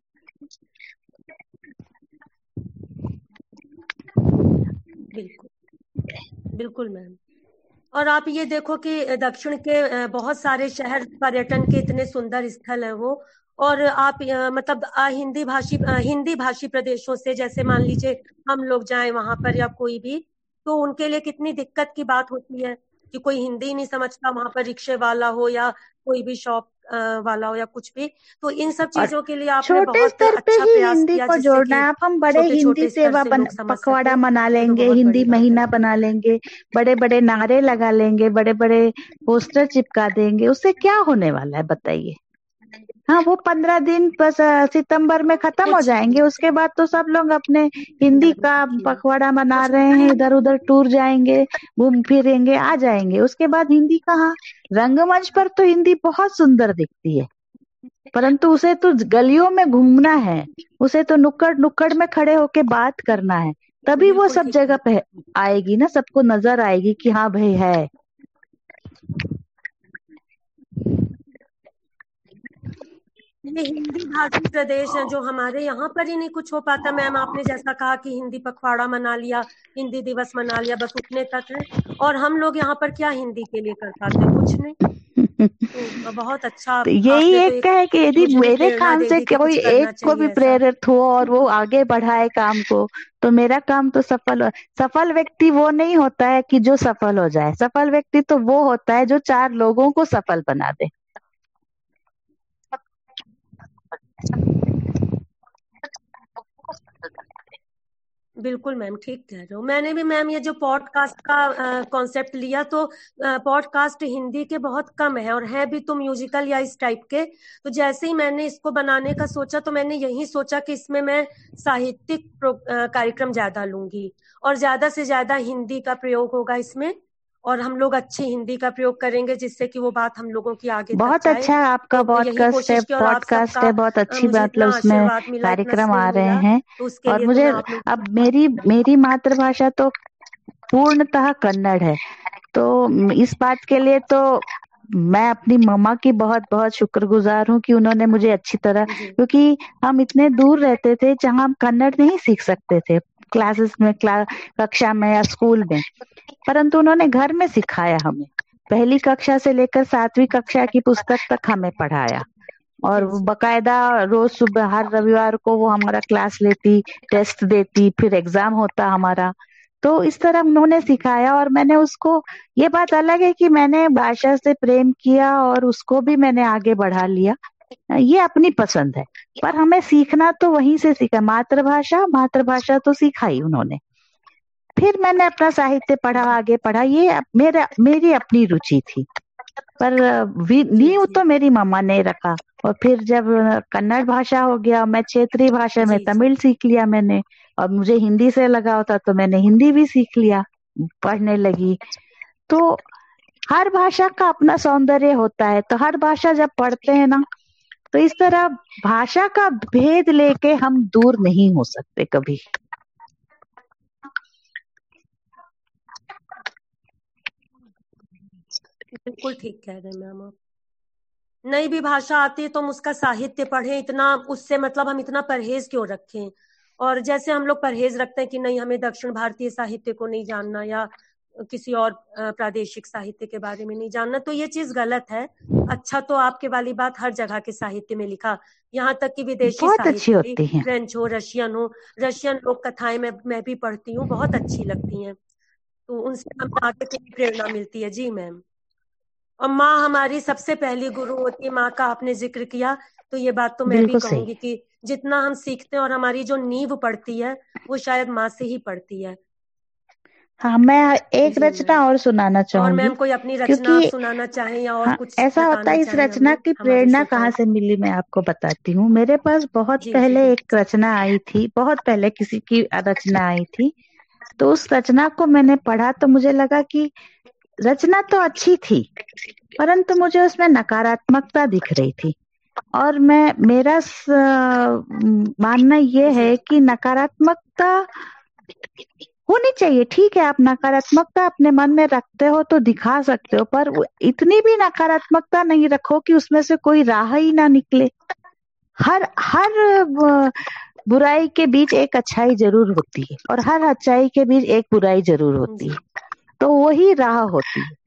बिल्कुल बिल्कुल मैम। और आप ये देखो कि दक्षिण के बहुत सारे शहर पर्यटन के इतने सुंदर स्थल हैं वो, और आप अ, मतलब अ, हिंदी भाषी अ, हिंदी भाषी प्रदेशों से जैसे मान लीजिए हम लोग जाएं वहां पर या कोई भी, तो उनके लिए कितनी दिक्कत की बात होती है कि कोई हिंदी नहीं समझता वहां पर, रिक्शे वाला हो या कोई भी शॉप वाला हो या कुछ भी। तो इन सब और चीजों के लिए आपने छोटे बहुत स्तर पे अच्छा ही प्रयास हिंदी किया को जिससे जोड़ना कि है। अब हम बड़े छोटे हिंदी छोटे स्तर सेवा से बन, लोग समझ पखवाड़ा सके, मना ये तो लेंगे, बहुत हिंदी बड़ी बात है। महीना बना लेंगे, बड़े बड़े नारे लगा लेंगे, बड़े बड़े पोस्टर चिपका देंगे, उससे क्या होने वाला है बताइए। हाँ, वो पंद्रह दिन बस अ, सितंबर में खत्म हो कुछ नहीं, जाएंगे, उसके बाद तो सब लोग अपने हिंदी का पखवाड़ा मना कुछ रहे नहीं। हैं, इधर उधर टूर जाएंगे, घूम फिरेंगे, आ जाएंगे, उसके बाद हिंदी कहाँ। रंगमंच पर तो हिंदी बहुत सुंदर दिखती है, परंतु उसे तो गलियों में घूमना है, उसे तो नुक्कड़ नुक्कड़ में खड़े होके बात करना है, तभी वो बिल्कुल सब ठीक जगह है। पे आएगी ना, सबको नजर आएगी कि हाँ भाई है। ये हिंदी भाषी प्रदेश है जो हमारे यहाँ पर ही नहीं कुछ हो पाता मैम। आपने जैसा कहा कि हिंदी पखवाड़ा मना लिया, हिंदी दिवस मना लिया, बस उतने तक है। और हम लोग यहाँ पर क्या हिंदी के लिए कर पाते हैं? कुछ नहीं। तो बहुत अच्छा, तो यही आपने तो एक एक है कि यदि मुझे भी मेरे प्रेरणा काम दे से दी कि कोई कुछ एक करना को भी चाहिए ऐसा। प्रेरित हो और वो आगे बढ़ाए काम को, तो मेरा काम तो सफल हो। सफल व्यक्ति वो नहीं होता है कि जो सफल हो जाए, सफल व्यक्ति तो वो होता है जो चार लोगों को सफल बना दे। बिल्कुल मैम, ठीक कह रहे हो। मैंने भी मैम ये जो पॉडकास्ट का कॉन्सेप्ट लिया, तो पॉडकास्ट हिंदी के बहुत कम है और है भी तो म्यूजिकल या इस टाइप के। तो जैसे ही मैंने इसको बनाने का सोचा, तो मैंने यही सोचा कि इसमें मैं साहित्यिक प्रो- अ, कार्यक्रम ज्यादा लूंगी और ज्यादा से ज्यादा हिंदी का प्रयोग होगा इसमें, और हम लोग अच्छी हिंदी का प्रयोग करेंगे जिससे कि वो बात हम लोगों की आगे तक बहुत जाए। अच्छा आपका तो यही पॉडकास्ट है, कोशिश की और आप पॉडकास्ट सबका है, बहुत अ, अच्छी, मुझे मतलब इतना उसमें आशीर्वाद मिला, इतना कार्यक्रम आ स्नेह रहे मिला, हैं। तो उसके और लिए तो मुझे मैं आप लोग। अब मेरी मेरी मातृभाषा तो पूर्णतः कन्नड़ है, तो इस बात के लिए तो मैं अपनी मम्मा की बहुत बहुत शुक्रगुजार हूँ कि उन्होंने मुझे अच्छी तरह, जी क्योंकि हम इतने दूर रहते थे जहाँ हम कन्नड़ नहीं सीख सकते थे क्लासेस में, क्ला, कक्षा में या स्कूल में, परंतु उन्होंने घर में सिखाया हमें। पहली कक्षा से लेकर सातवीं कक्षा की पुस्तक तक हमें पढ़ाया, और जी वो जी बकायदा रोज सुबह हर रविवार को वो हमारा क्लास लेती, टेस्ट देती, फिर एग्जाम होता हमारा। तो इस तरह उन्होंने सिखाया, और मैंने उसको, ये बात अलग है कि मैंने भाषा से प्रेम किया और उसको भी मैंने आगे बढ़ा लिया, ये अपनी पसंद है। पर हमें सीखना तो वहीं से सीखा, मातृभाषा मातृभाषा तो सीखा ही उन्होंने। फिर मैंने अपना साहित्य पढ़ा, आगे पढ़ा, ये अप- मेरा मेरी अपनी रुचि थी, पर वी- जी नींव जी तो मेरी मम्मा ने रखा। और फिर जब कन्नड़ भाषा हो गया, मैं क्षेत्रीय भाषा में जी जी तमिल सीख लिया मैंने, और मुझे हिंदी से लगाव था तो मैंने हिंदी भी सीख लिया, पढ़ने लगी। तो हर भाषा का अपना सौंदर्य होता है, तो हर भाषा जब पढ़ते हैं ना, तो इस तरह भाषा का भेद लेके हम दूर नहीं हो सकते कभी। बिल्कुल ठीक कह रहे हैं मैम आप। नई भी भाषा आती है तो हम उसका साहित्य पढ़ें, इतना उससे मतलब हम इतना परहेज क्यों रखें? और जैसे हम लोग परहेज रखते हैं कि नहीं हमें दक्षिण भारतीय साहित्य को नहीं जानना या किसी और अ, प्रादेशिक साहित्य के बारे में नहीं जानना, तो ये चीज गलत है। अच्छा, तो आपके वाली बात हर जगह के साहित्य में लिखा, यहाँ तक कि विदेशी बहुत अच्छी साहित्य भी, होती है। फ्रेंच हो, रशियन हो, रशियन लोक कथाएं मैं मैं भी पढ़ती हूँ, बहुत अच्छी लगती हैं। तो उनसे हमें आगे के लिए प्रेरणा मिलती है। जी मैम। और माँ हमारी सबसे पहली गुरु होती है, माँ का आपने जिक्र किया, तो ये बात तो मैं भी बिल्कुल सही। कहूंगी कि जितना हम सीखते हैं और हमारी जो नींव पड़ती है वो शायद माँ से ही पड़ती है। हाँ, मैं एक जी रचना मैम। और सुनाना और चाहूंगी, मैम कोई अपनी रचना आप क्योंकि सुनाना चाहें या और हाँ, कुछ ऐसा होता बताना है, इस चाहें रचना हमें, की हमारे प्रेरणा कहाँ श्रोताओं से को? मिली मैं आपको बताती हूँ। मेरे पास बहुत जी जी पहले एक बिल्कुल। रचना आई थी, बहुत पहले किसी की रचना आई थी, तो उस रचना को मैंने पढ़ा तो मुझे लगा कि रचना तो अच्छी थी, परंतु मुझे उसमें नकारात्मकता दिख रही थी। और मैं, मेरा स, मानना ये जी है कि नकारात्मकता होनी चाहिए, ठीक है, आप नकारात्मकता अपने मन में रखते हो तो दिखा सकते हो, पर वो इतनी भी नकारात्मकता नहीं रखो कि उसमें से कोई राह ही ना निकले। हर हर ब- बुराई के बीच एक अच्छाई जरूर होती है, और हर अच्छाई के बीच एक बुराई जरूर होती जी है, तो वही राह होती है।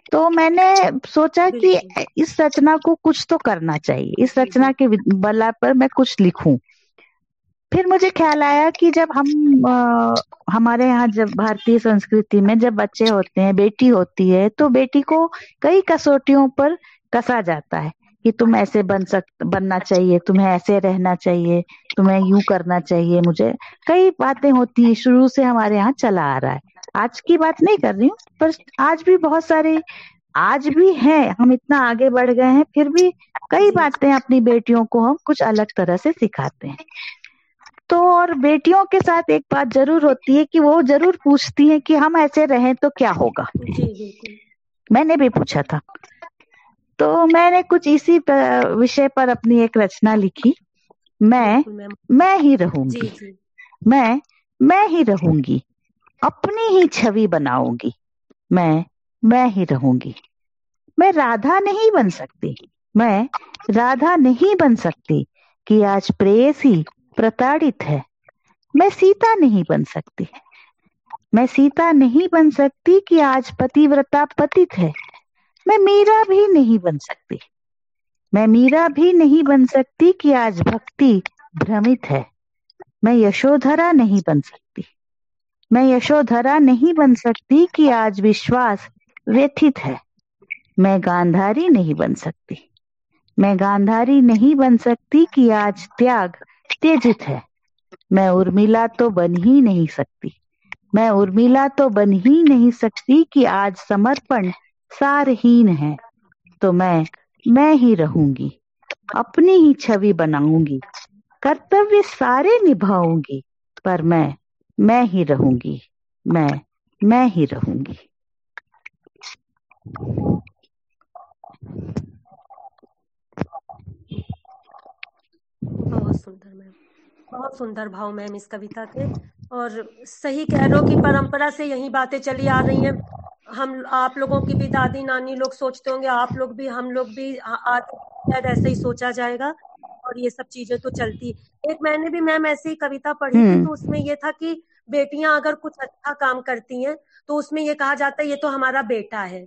तो मैंने सोचा कि बिल्कुल इस रचना को कुछ तो करना चाहिए, इस जी रचना जी के बला पर मैं कुछ लिखूं। फिर मुझे ख्याल आया कि जब हम अ, हमारे यहाँ जब भारतीय संस्कृति में जब बच्चे होते हैं, बेटी होती है, तो बेटी को कई कसौटियों पर कसा जाता है कि तुम ऐसे बन सक बनना चाहिए, तुम्हें ऐसे रहना चाहिए, तुम्हें यूं करना चाहिए। मुझे कई बातें होती है, शुरू से हमारे यहाँ चला आ रहा है। आज की बात नहीं कर रही हूँ, पर आज भी बहुत सारी, आज भी है, हम इतना आगे बढ़ गए हैं, फिर भी कई जी जी बातें अपनी बेटियों को हम कुछ अलग तरह से सिखाते हैं। तो और बेटियों के साथ एक बात जरूर होती है कि वो जरूर पूछती हैं कि हम ऐसे रहें तो क्या होगा। जी बिल्कुल मैंने भी पूछा था, तो मैंने कुछ इसी प- विषय पर अपनी एक रचना लिखी। मैं बिल्कुल मैम मैं ही जी रहूंगी, जी मैं मैं ही रहूंगी, अपनी ही छवि बनाऊंगी। मैं मैं ही रहूंगी। मैं राधा नहीं बन सकती, मैं राधा नहीं बन सकती कि आज प्रेयसी प्रताड़ित है। मैं सीता नहीं बन सकती, मैं सीता नहीं बन सकती कि आज पतिव्रता पतित है। मैं मीरा भी नहीं बन सकती, मैं मीरा भी नहीं बन सकती कि आज भक्ति भ्रमित है। मैं यशोधरा नहीं बन सकती, मैं यशोधरा नहीं बन सकती कि आज विश्वास व्यथित है। मैं गांधारी नहीं बन सकती, मैं गांधारी नहीं बन सकती कि आज त्याग त्यजित है। मैं उर्मिला तो बन ही नहीं सकती, मैं उर्मिला तो बन ही नहीं सकती कि आज समर्पण सारहीन है। तो मैं मैं ही रहूंगी, अपनी ही छवि बनाऊंगी, कर्तव्य सारे निभाऊंगी, पर मैं मैं ही रहूंगी, मैं मैं ही रहूंगी। बहुत सुंदर मैम, बहुत सुंदर भाव मैम इस कविता के। और सही कह रहे हो कि परंपरा से यही बातें चली आ रही हैं। हम आप लोगों की भी दादी नानी लोग सोचते होंगे, आप लोग भी, हम लोग भी आ- आगे शायद ऐसे ही सोचा जाएगा। और ये सब चीजें तो चलती। एक मैंने भी मैम ऐसी ही कविता पढ़ी थी, हम्म। तो उसमें ये था कि बेटियां अगर कुछ अच्छा काम करती हैं तो उसमें ये कहा जाता है ये तो हमारा बेटा है।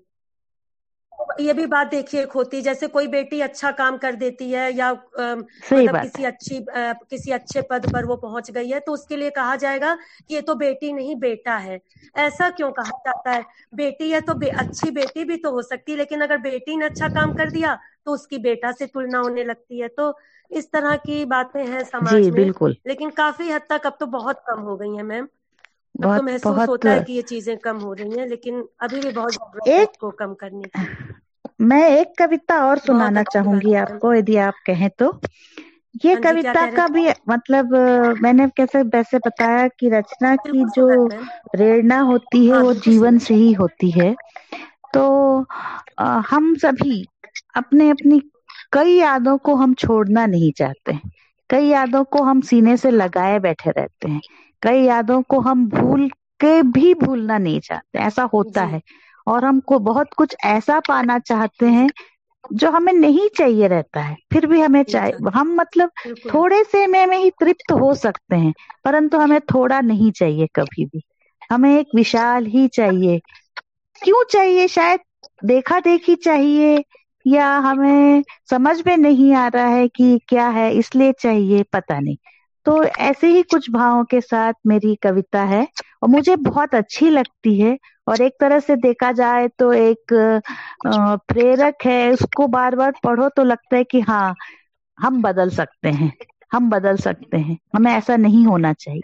ये भी बात देखिए एक होती है, जैसे कोई बेटी अच्छा काम कर देती है या अम, सही मतलब बात किसी है। अच्छी अ, किसी अच्छे पद पर वो पहुंच गई है, तो उसके लिए कहा जाएगा कि ये तो बेटी नहीं बेटा है। ऐसा क्यों कहा जाता है? बेटी है तो बे, अच्छी बेटी भी तो हो सकती है, लेकिन अगर बेटी ने अच्छा काम कर दिया तो उसकी बेटा से तुलना होने लगती है। तो इस तरह की बातें हैं समाज जी में, बिल्कुल। लेकिन काफी हद तक अब तो बहुत कम हो गई हैं मैम। अब तो बहुत महसूस बहुत। होता है कि ये चीजें कम हो रही हैं, लेकिन अभी भी बहुत जरूरत है एक इसको कम करने की। मैं एक कविता और बहुत सुनाना अच्छी बात चाहूंगी है मैम। आपको, यदि आप कहें तो। ये हाँ जी, क्या कविता कह रहे का भी थे? मतलब अ, मैंने कैसे वैसे बताया कि रचना की बिल्कुल जो सुना है मैम। प्रेरणा होती है हाँ वो बिल्कुल जीवन सुना से ही होती है। तो अ, हम सभी अपने अपनी कई यादों को हम छोड़ना नहीं चाहते हैं। कई यादों को हम सीने से लगाए बैठे रहते हैं। कई यादों को हम भूल के भी भूलना नहीं चाहते, ऐसा है। होता जी है। और हमको बहुत कुछ ऐसा पाना चाहते जी हैं जो हमें नहीं चाहिए रहता है, फिर भी हमें नहीं चाहिए। चाहते। हम मतलब बिल्कुल थोड़े से में में ही तृप्त हो सकते हैं, परंतु हमें थोड़ा नहीं चाहिए कभी भी। हमें एक विशाल ही चाहिए। क्यों चाहिए? शायद देखा देखी चाहिए, या हमें समझ में नहीं आ रहा है कि क्या है, इसलिए चाहिए, पता नहीं। तो ऐसे ही कुछ भावों के साथ मेरी कविता है, और मुझे बहुत अच्छी लगती है। और एक तरह से देखा जाए तो एक अ, प्रेरक है। उसको बार बार पढ़ो तो लगता है कि हाँ, हम बदल सकते हैं, हम बदल सकते हैं, हमें ऐसा नहीं होना चाहिए।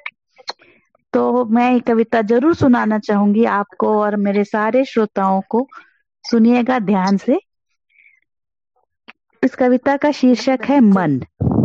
तो मैं ये कविता जरूर सुनाना चाहूंगी आपको और मेरे सारे श्रोताओं को। सुनिएगा ध्यान से। इस कविता का शीर्षक है जी मन।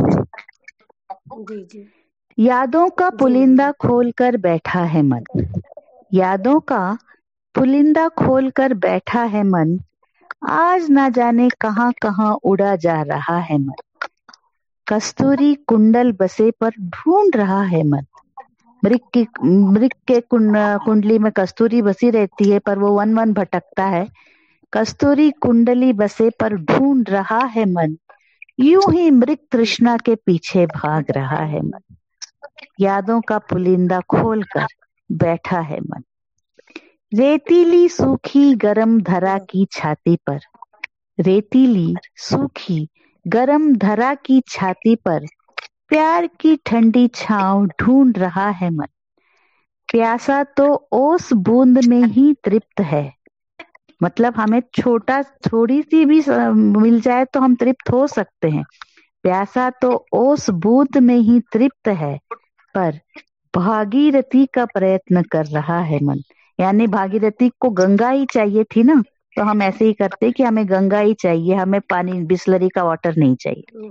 जी जी यादों का जी मैम पुलिंदा जी खोल कर बैठा है मन, यादों का पुलिंदा खोल कर बैठा है मन। आज ना जाने कहां कहां उड़ा जा रहा है मन। कस्तूरी कुंडल बसे पर ढूंढ रहा है मन। मृग की मृग के कुंड, कुंडली में कस्तूरी बसी रहती है, पर वो वन वन भटकता है। कस्तूरी कुंडली बसे पर ढूंढ रहा है मन। यूं ही मृग तृष्णा के पीछे भाग रहा है मन। यादों का पुलिंदा खोल कर बैठा है मन। रेतीली सूखी गरम धरा की छाती पर, रेतीली सूखी गरम धरा की छाती पर प्यार की ठंडी छांव ढूंढ रहा है मन। प्यासा तो ओस बूंद में ही तृप्त है, मतलब हमें छोटा थोड़ी सी भी मिल जाए तो हम तृप्त हो सकते हैं। प्यासा तो ओस बूंद में ही तृप्त है, पर भागीरथी का प्रयत्न कर रहा है मन। यानी भागीरथी को गंगा ही चाहिए थी ना, तो हम ऐसे ही करते कि हमें गंगा ही चाहिए, हमें पानी बिस्लरी का वाटर नहीं चाहिए।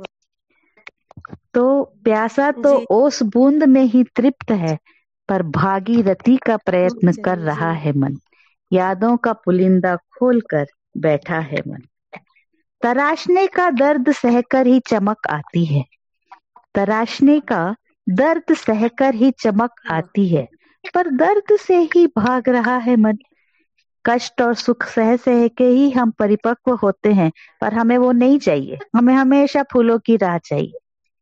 तो प्यासा तो ओस बूंद में ही तृप्त है, पर भागीरथी का प्रयत्न कर रहा है मन। यादों का पुलिंदा खोलकर बैठा है मन। तराशने का दर्द सहकर ही चमक आती है, तराशने का दर्द सहकर ही चमक आती है, पर दर्द से ही भाग रहा है मन। कष्ट और सुख सह सह के ही हम परिपक्व होते हैं, पर हमें वो नहीं चाहिए, हमें हमेशा फूलों की राह चाहिए।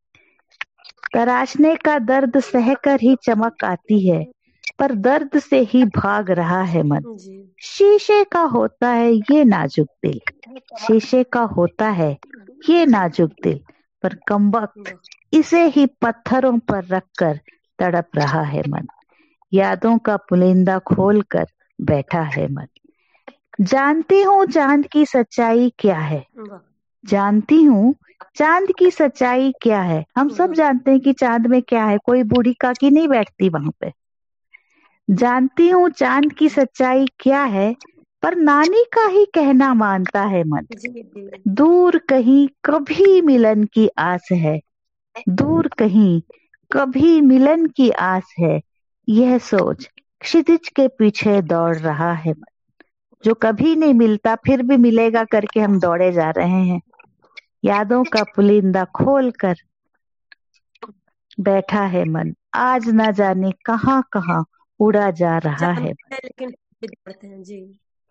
तराशने का दर्द सहकर ही चमक आती है, पर दर्द से ही भाग रहा है मन। शीशे का होता है ये नाजुक दिल, शीशे का होता है ये नाजुक दिल, पर कमबख्त इसे ही पत्थरों पर रखकर तड़प रहा है मन। यादों का पुलिंदा खोलकर बैठा है मन। जानती हूँ चांद की सच्चाई क्या है, जानती हूँ चांद की सच्चाई क्या है। हम सब जानते हैं कि चांद में क्या है, कोई बूढ़ी काकी नहीं बैठती वहां पे। जानती हूँ चांद की सच्चाई क्या है, पर नानी का ही कहना मानता है मन। दूर कहीं कभी मिलन की आस है, दूर कहीं कभी मिलन की आस है, यह सोच क्षितिज के पीछे दौड़ रहा है मन। जो कभी नहीं मिलता फिर भी मिलेगा करके हम दौड़े जा रहे हैं। यादों का पुलिंदा खोलकर बैठा है मन। आज न जाने कहां कहां उड़ा जा रहा है, लेकिन पढ़ते हैं जी।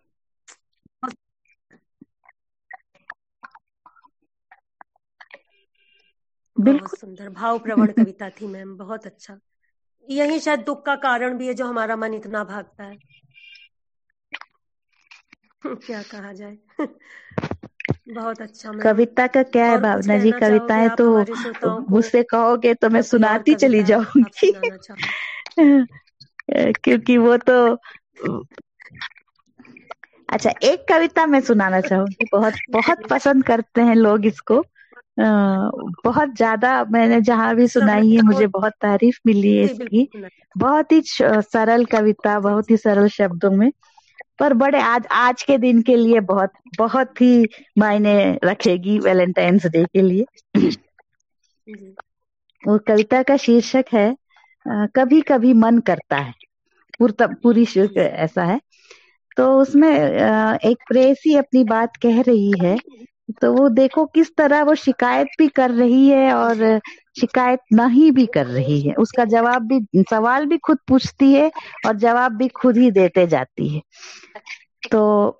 बहुत सुंदर भाव प्रवण कविता थी मैम, बहुत अच्छा। यही शायद दुख का कारण भी है जो हमारा मन इतना भागता है। क्या कहा जाए। बहुत अच्छा। कविता का क्या है भावना जी, कविताएं तो मुझसे कहोगे तो मैं सुनाती चली जाऊंगी क्योंकि वो तो अच्छा, एक कविता मैं सुनाना चाहूंगी, बहुत बहुत पसंद करते हैं लोग इसको, आ, बहुत ज्यादा मैंने जहाँ भी सुनाई है मुझे बहुत तारीफ मिली है इसकी। बहुत ही सरल कविता, बहुत ही सरल शब्दों में, पर बड़े आज आज के दिन के लिए बहुत बहुत ही मायने रखेगी, वैलेंटाइंस डे के लिए। वो कविता का शीर्षक है आ, कभी कभी मन करता है, पूरी शीर्षक ऐसा है। तो उसमें एक प्रेयसी अपनी बात कह रही है, तो वो देखो किस तरह वो शिकायत भी कर रही है और शिकायत नहीं भी कर रही है, उसका जवाब भी, सवाल भी खुद पूछती है और जवाब भी खुद ही देते जाती है। तो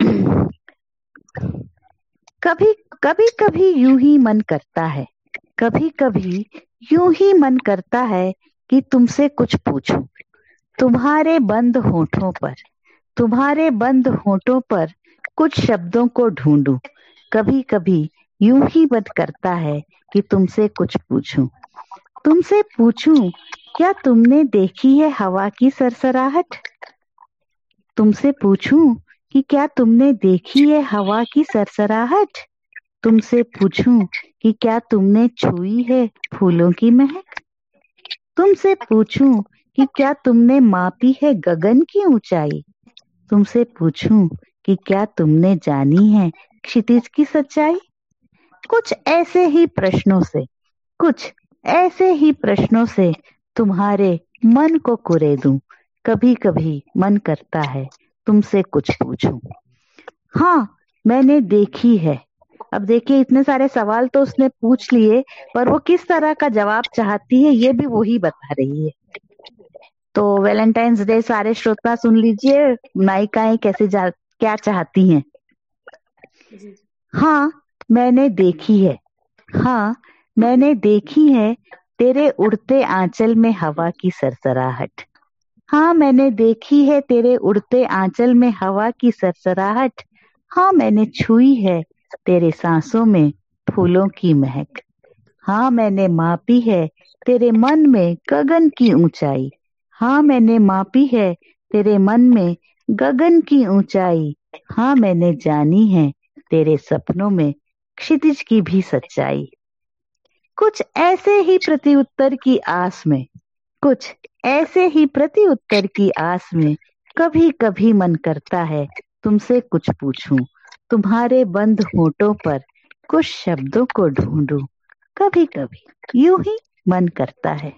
कभी कभी कभी यूं ही मन करता है, कभी कभी यूं ही मन करता है कि तुमसे कुछ पूछूं। तुम्हारे बंद होठों पर, तुम्हारे बंद होठों पर कुछ शब्दों को ढूंढूं। कभी कभी यूं ही मन करता है कि तुमसे कुछ पूछूं। तुमसे पूछूं, क्या तुमने देखी है हवा की सरसराहट? तुमसे पूछूं कि क्या तुमने देखी है हवा की सरसराहट? तुमसे पूछूं कि क्या तुमने छुई है फूलों की महक? तुमसे पूछूं कि क्या तुमने मापी है गगन की ऊंचाई? तुमसे पूछूं कि क्या तुमने जानी है क्षितिज की सच्चाई? कुछ ऐसे ही प्रश्नों से, कुछ ऐसे ही प्रश्नों से तुम्हारे मन को कुरेदूं। कभी कभी मन करता है तुमसे कुछ पूछूं। हाँ, मैंने देखी है। अब देखिए, इतने सारे सवाल तो उसने पूछ लिए, पर वो किस तरह का जवाब चाहती है ये भी वही बता रही है। तो वैलेंटाइंस डे सारे श्रोता सुन लीजिए, नायिकाएं कैसे जा, क्या चाहती हैं। हाँ, मैंने देखी है, हाँ मैंने देखी है तेरे उड़ते आंचल में हवा की सरसराहट। हाँ मैंने देखी है तेरे उड़ते आंचल में हवा की सरसराहट। हाँ मैंने छुई है तेरे सांसों में फूलों की महक। हाँ मैंने मापी है तेरे मन में गगन की ऊंचाई। हाँ मैंने मापी है तेरे मन में गगन की ऊंचाई। हाँ मैंने जानी है तेरे सपनों में क्षितिज की भी सच्चाई। कुछ ऐसे ही प्रत्युत्तर की आस में कुछ ऐसे ही प्रत्युत्तर की आस में कभी कभी मन करता है तुमसे कुछ पूछूं। तुम्हारे बंद होठों पर कुछ शब्दों को ढूंढूं। कभी कभी यूं ही मन करता है।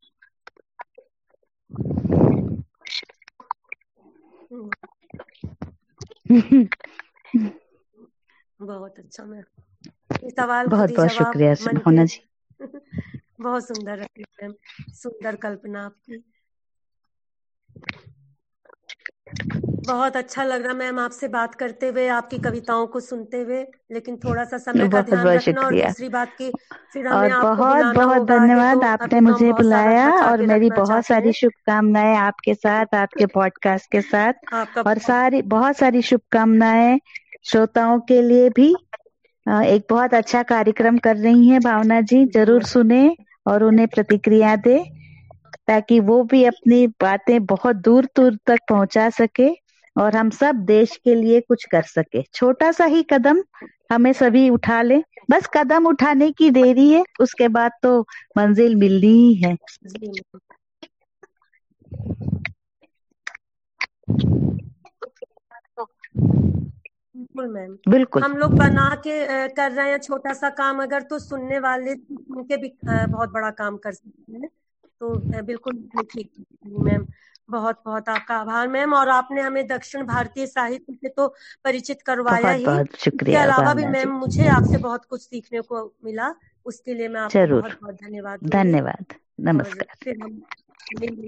बहुत अच्छा मैम, ये सवाल खुद बहुत ही बहुत जवाब शुक्रिया मन मोना के। जी। बहुत सुंदर रही मैम, सुंदर कल्पना आपकी। बहुत अच्छा लग रहा मैम आपसे बात करते हुए, आपकी कविताओं को सुनते हुए। लेकिन थोड़ा सा समय का बहुत ध्यान बहुत रखना, और शुक्रिया दूसरी बात की फिर हमें और आपको बहुत बुलाना बहुत होगा आगे, तो धन्यवाद अभी आपने तो हम मुझे बहुत सारा बुलाया बचा और के मेरी रखना बहुत चाहते सारी हैं शुभकामनाएं आपके साथ आपके पॉडकास्ट के साथ आपका। और सारी बहुत सारी शुभकामनाएं श्रोताओं के लिए भी। अ, एक बहुत अच्छा कार्यक्रम कर रही हैं भावना जी, जी जरूर मैम, सुने और उन्हें प्रतिक्रिया दे ताकि वो भी अपनी बातें बहुत दूर दूर तक पहुंचा सके और हम सब देश के लिए कुछ कर सके। छोटा सा ही कदम हमें सभी उठा ले, बस कदम उठाने की देरी है, उसके बाद तो मंजिल मिलनी ही है। जी मैम, बिल्कुल मैम। बिल्कुल हम लोग बना के अ, कर रहे हैं छोटा सा काम, अगर तो सुनने वाले सुन के भी अ, बहुत बड़ा काम कर सकते हैं। तो अ, बिल्कुल आपने ठीक मैम। बहुत बहुत आपका आभार मैम। और आपने हमें दक्षिण भारतीय साहित्य से तो परिचित करवाया बहुत ही, बहुत इसके शुक्रिया अलावा भी भावना मैम जी। मुझे आपसे बहुत कुछ सीखने को मिला। उसके लिए मैं आपको जरूर, बहुत बहुत धन्यवाद दूंगी। धन्यवाद, और नमस्कार। फिर हम मिलेंगे।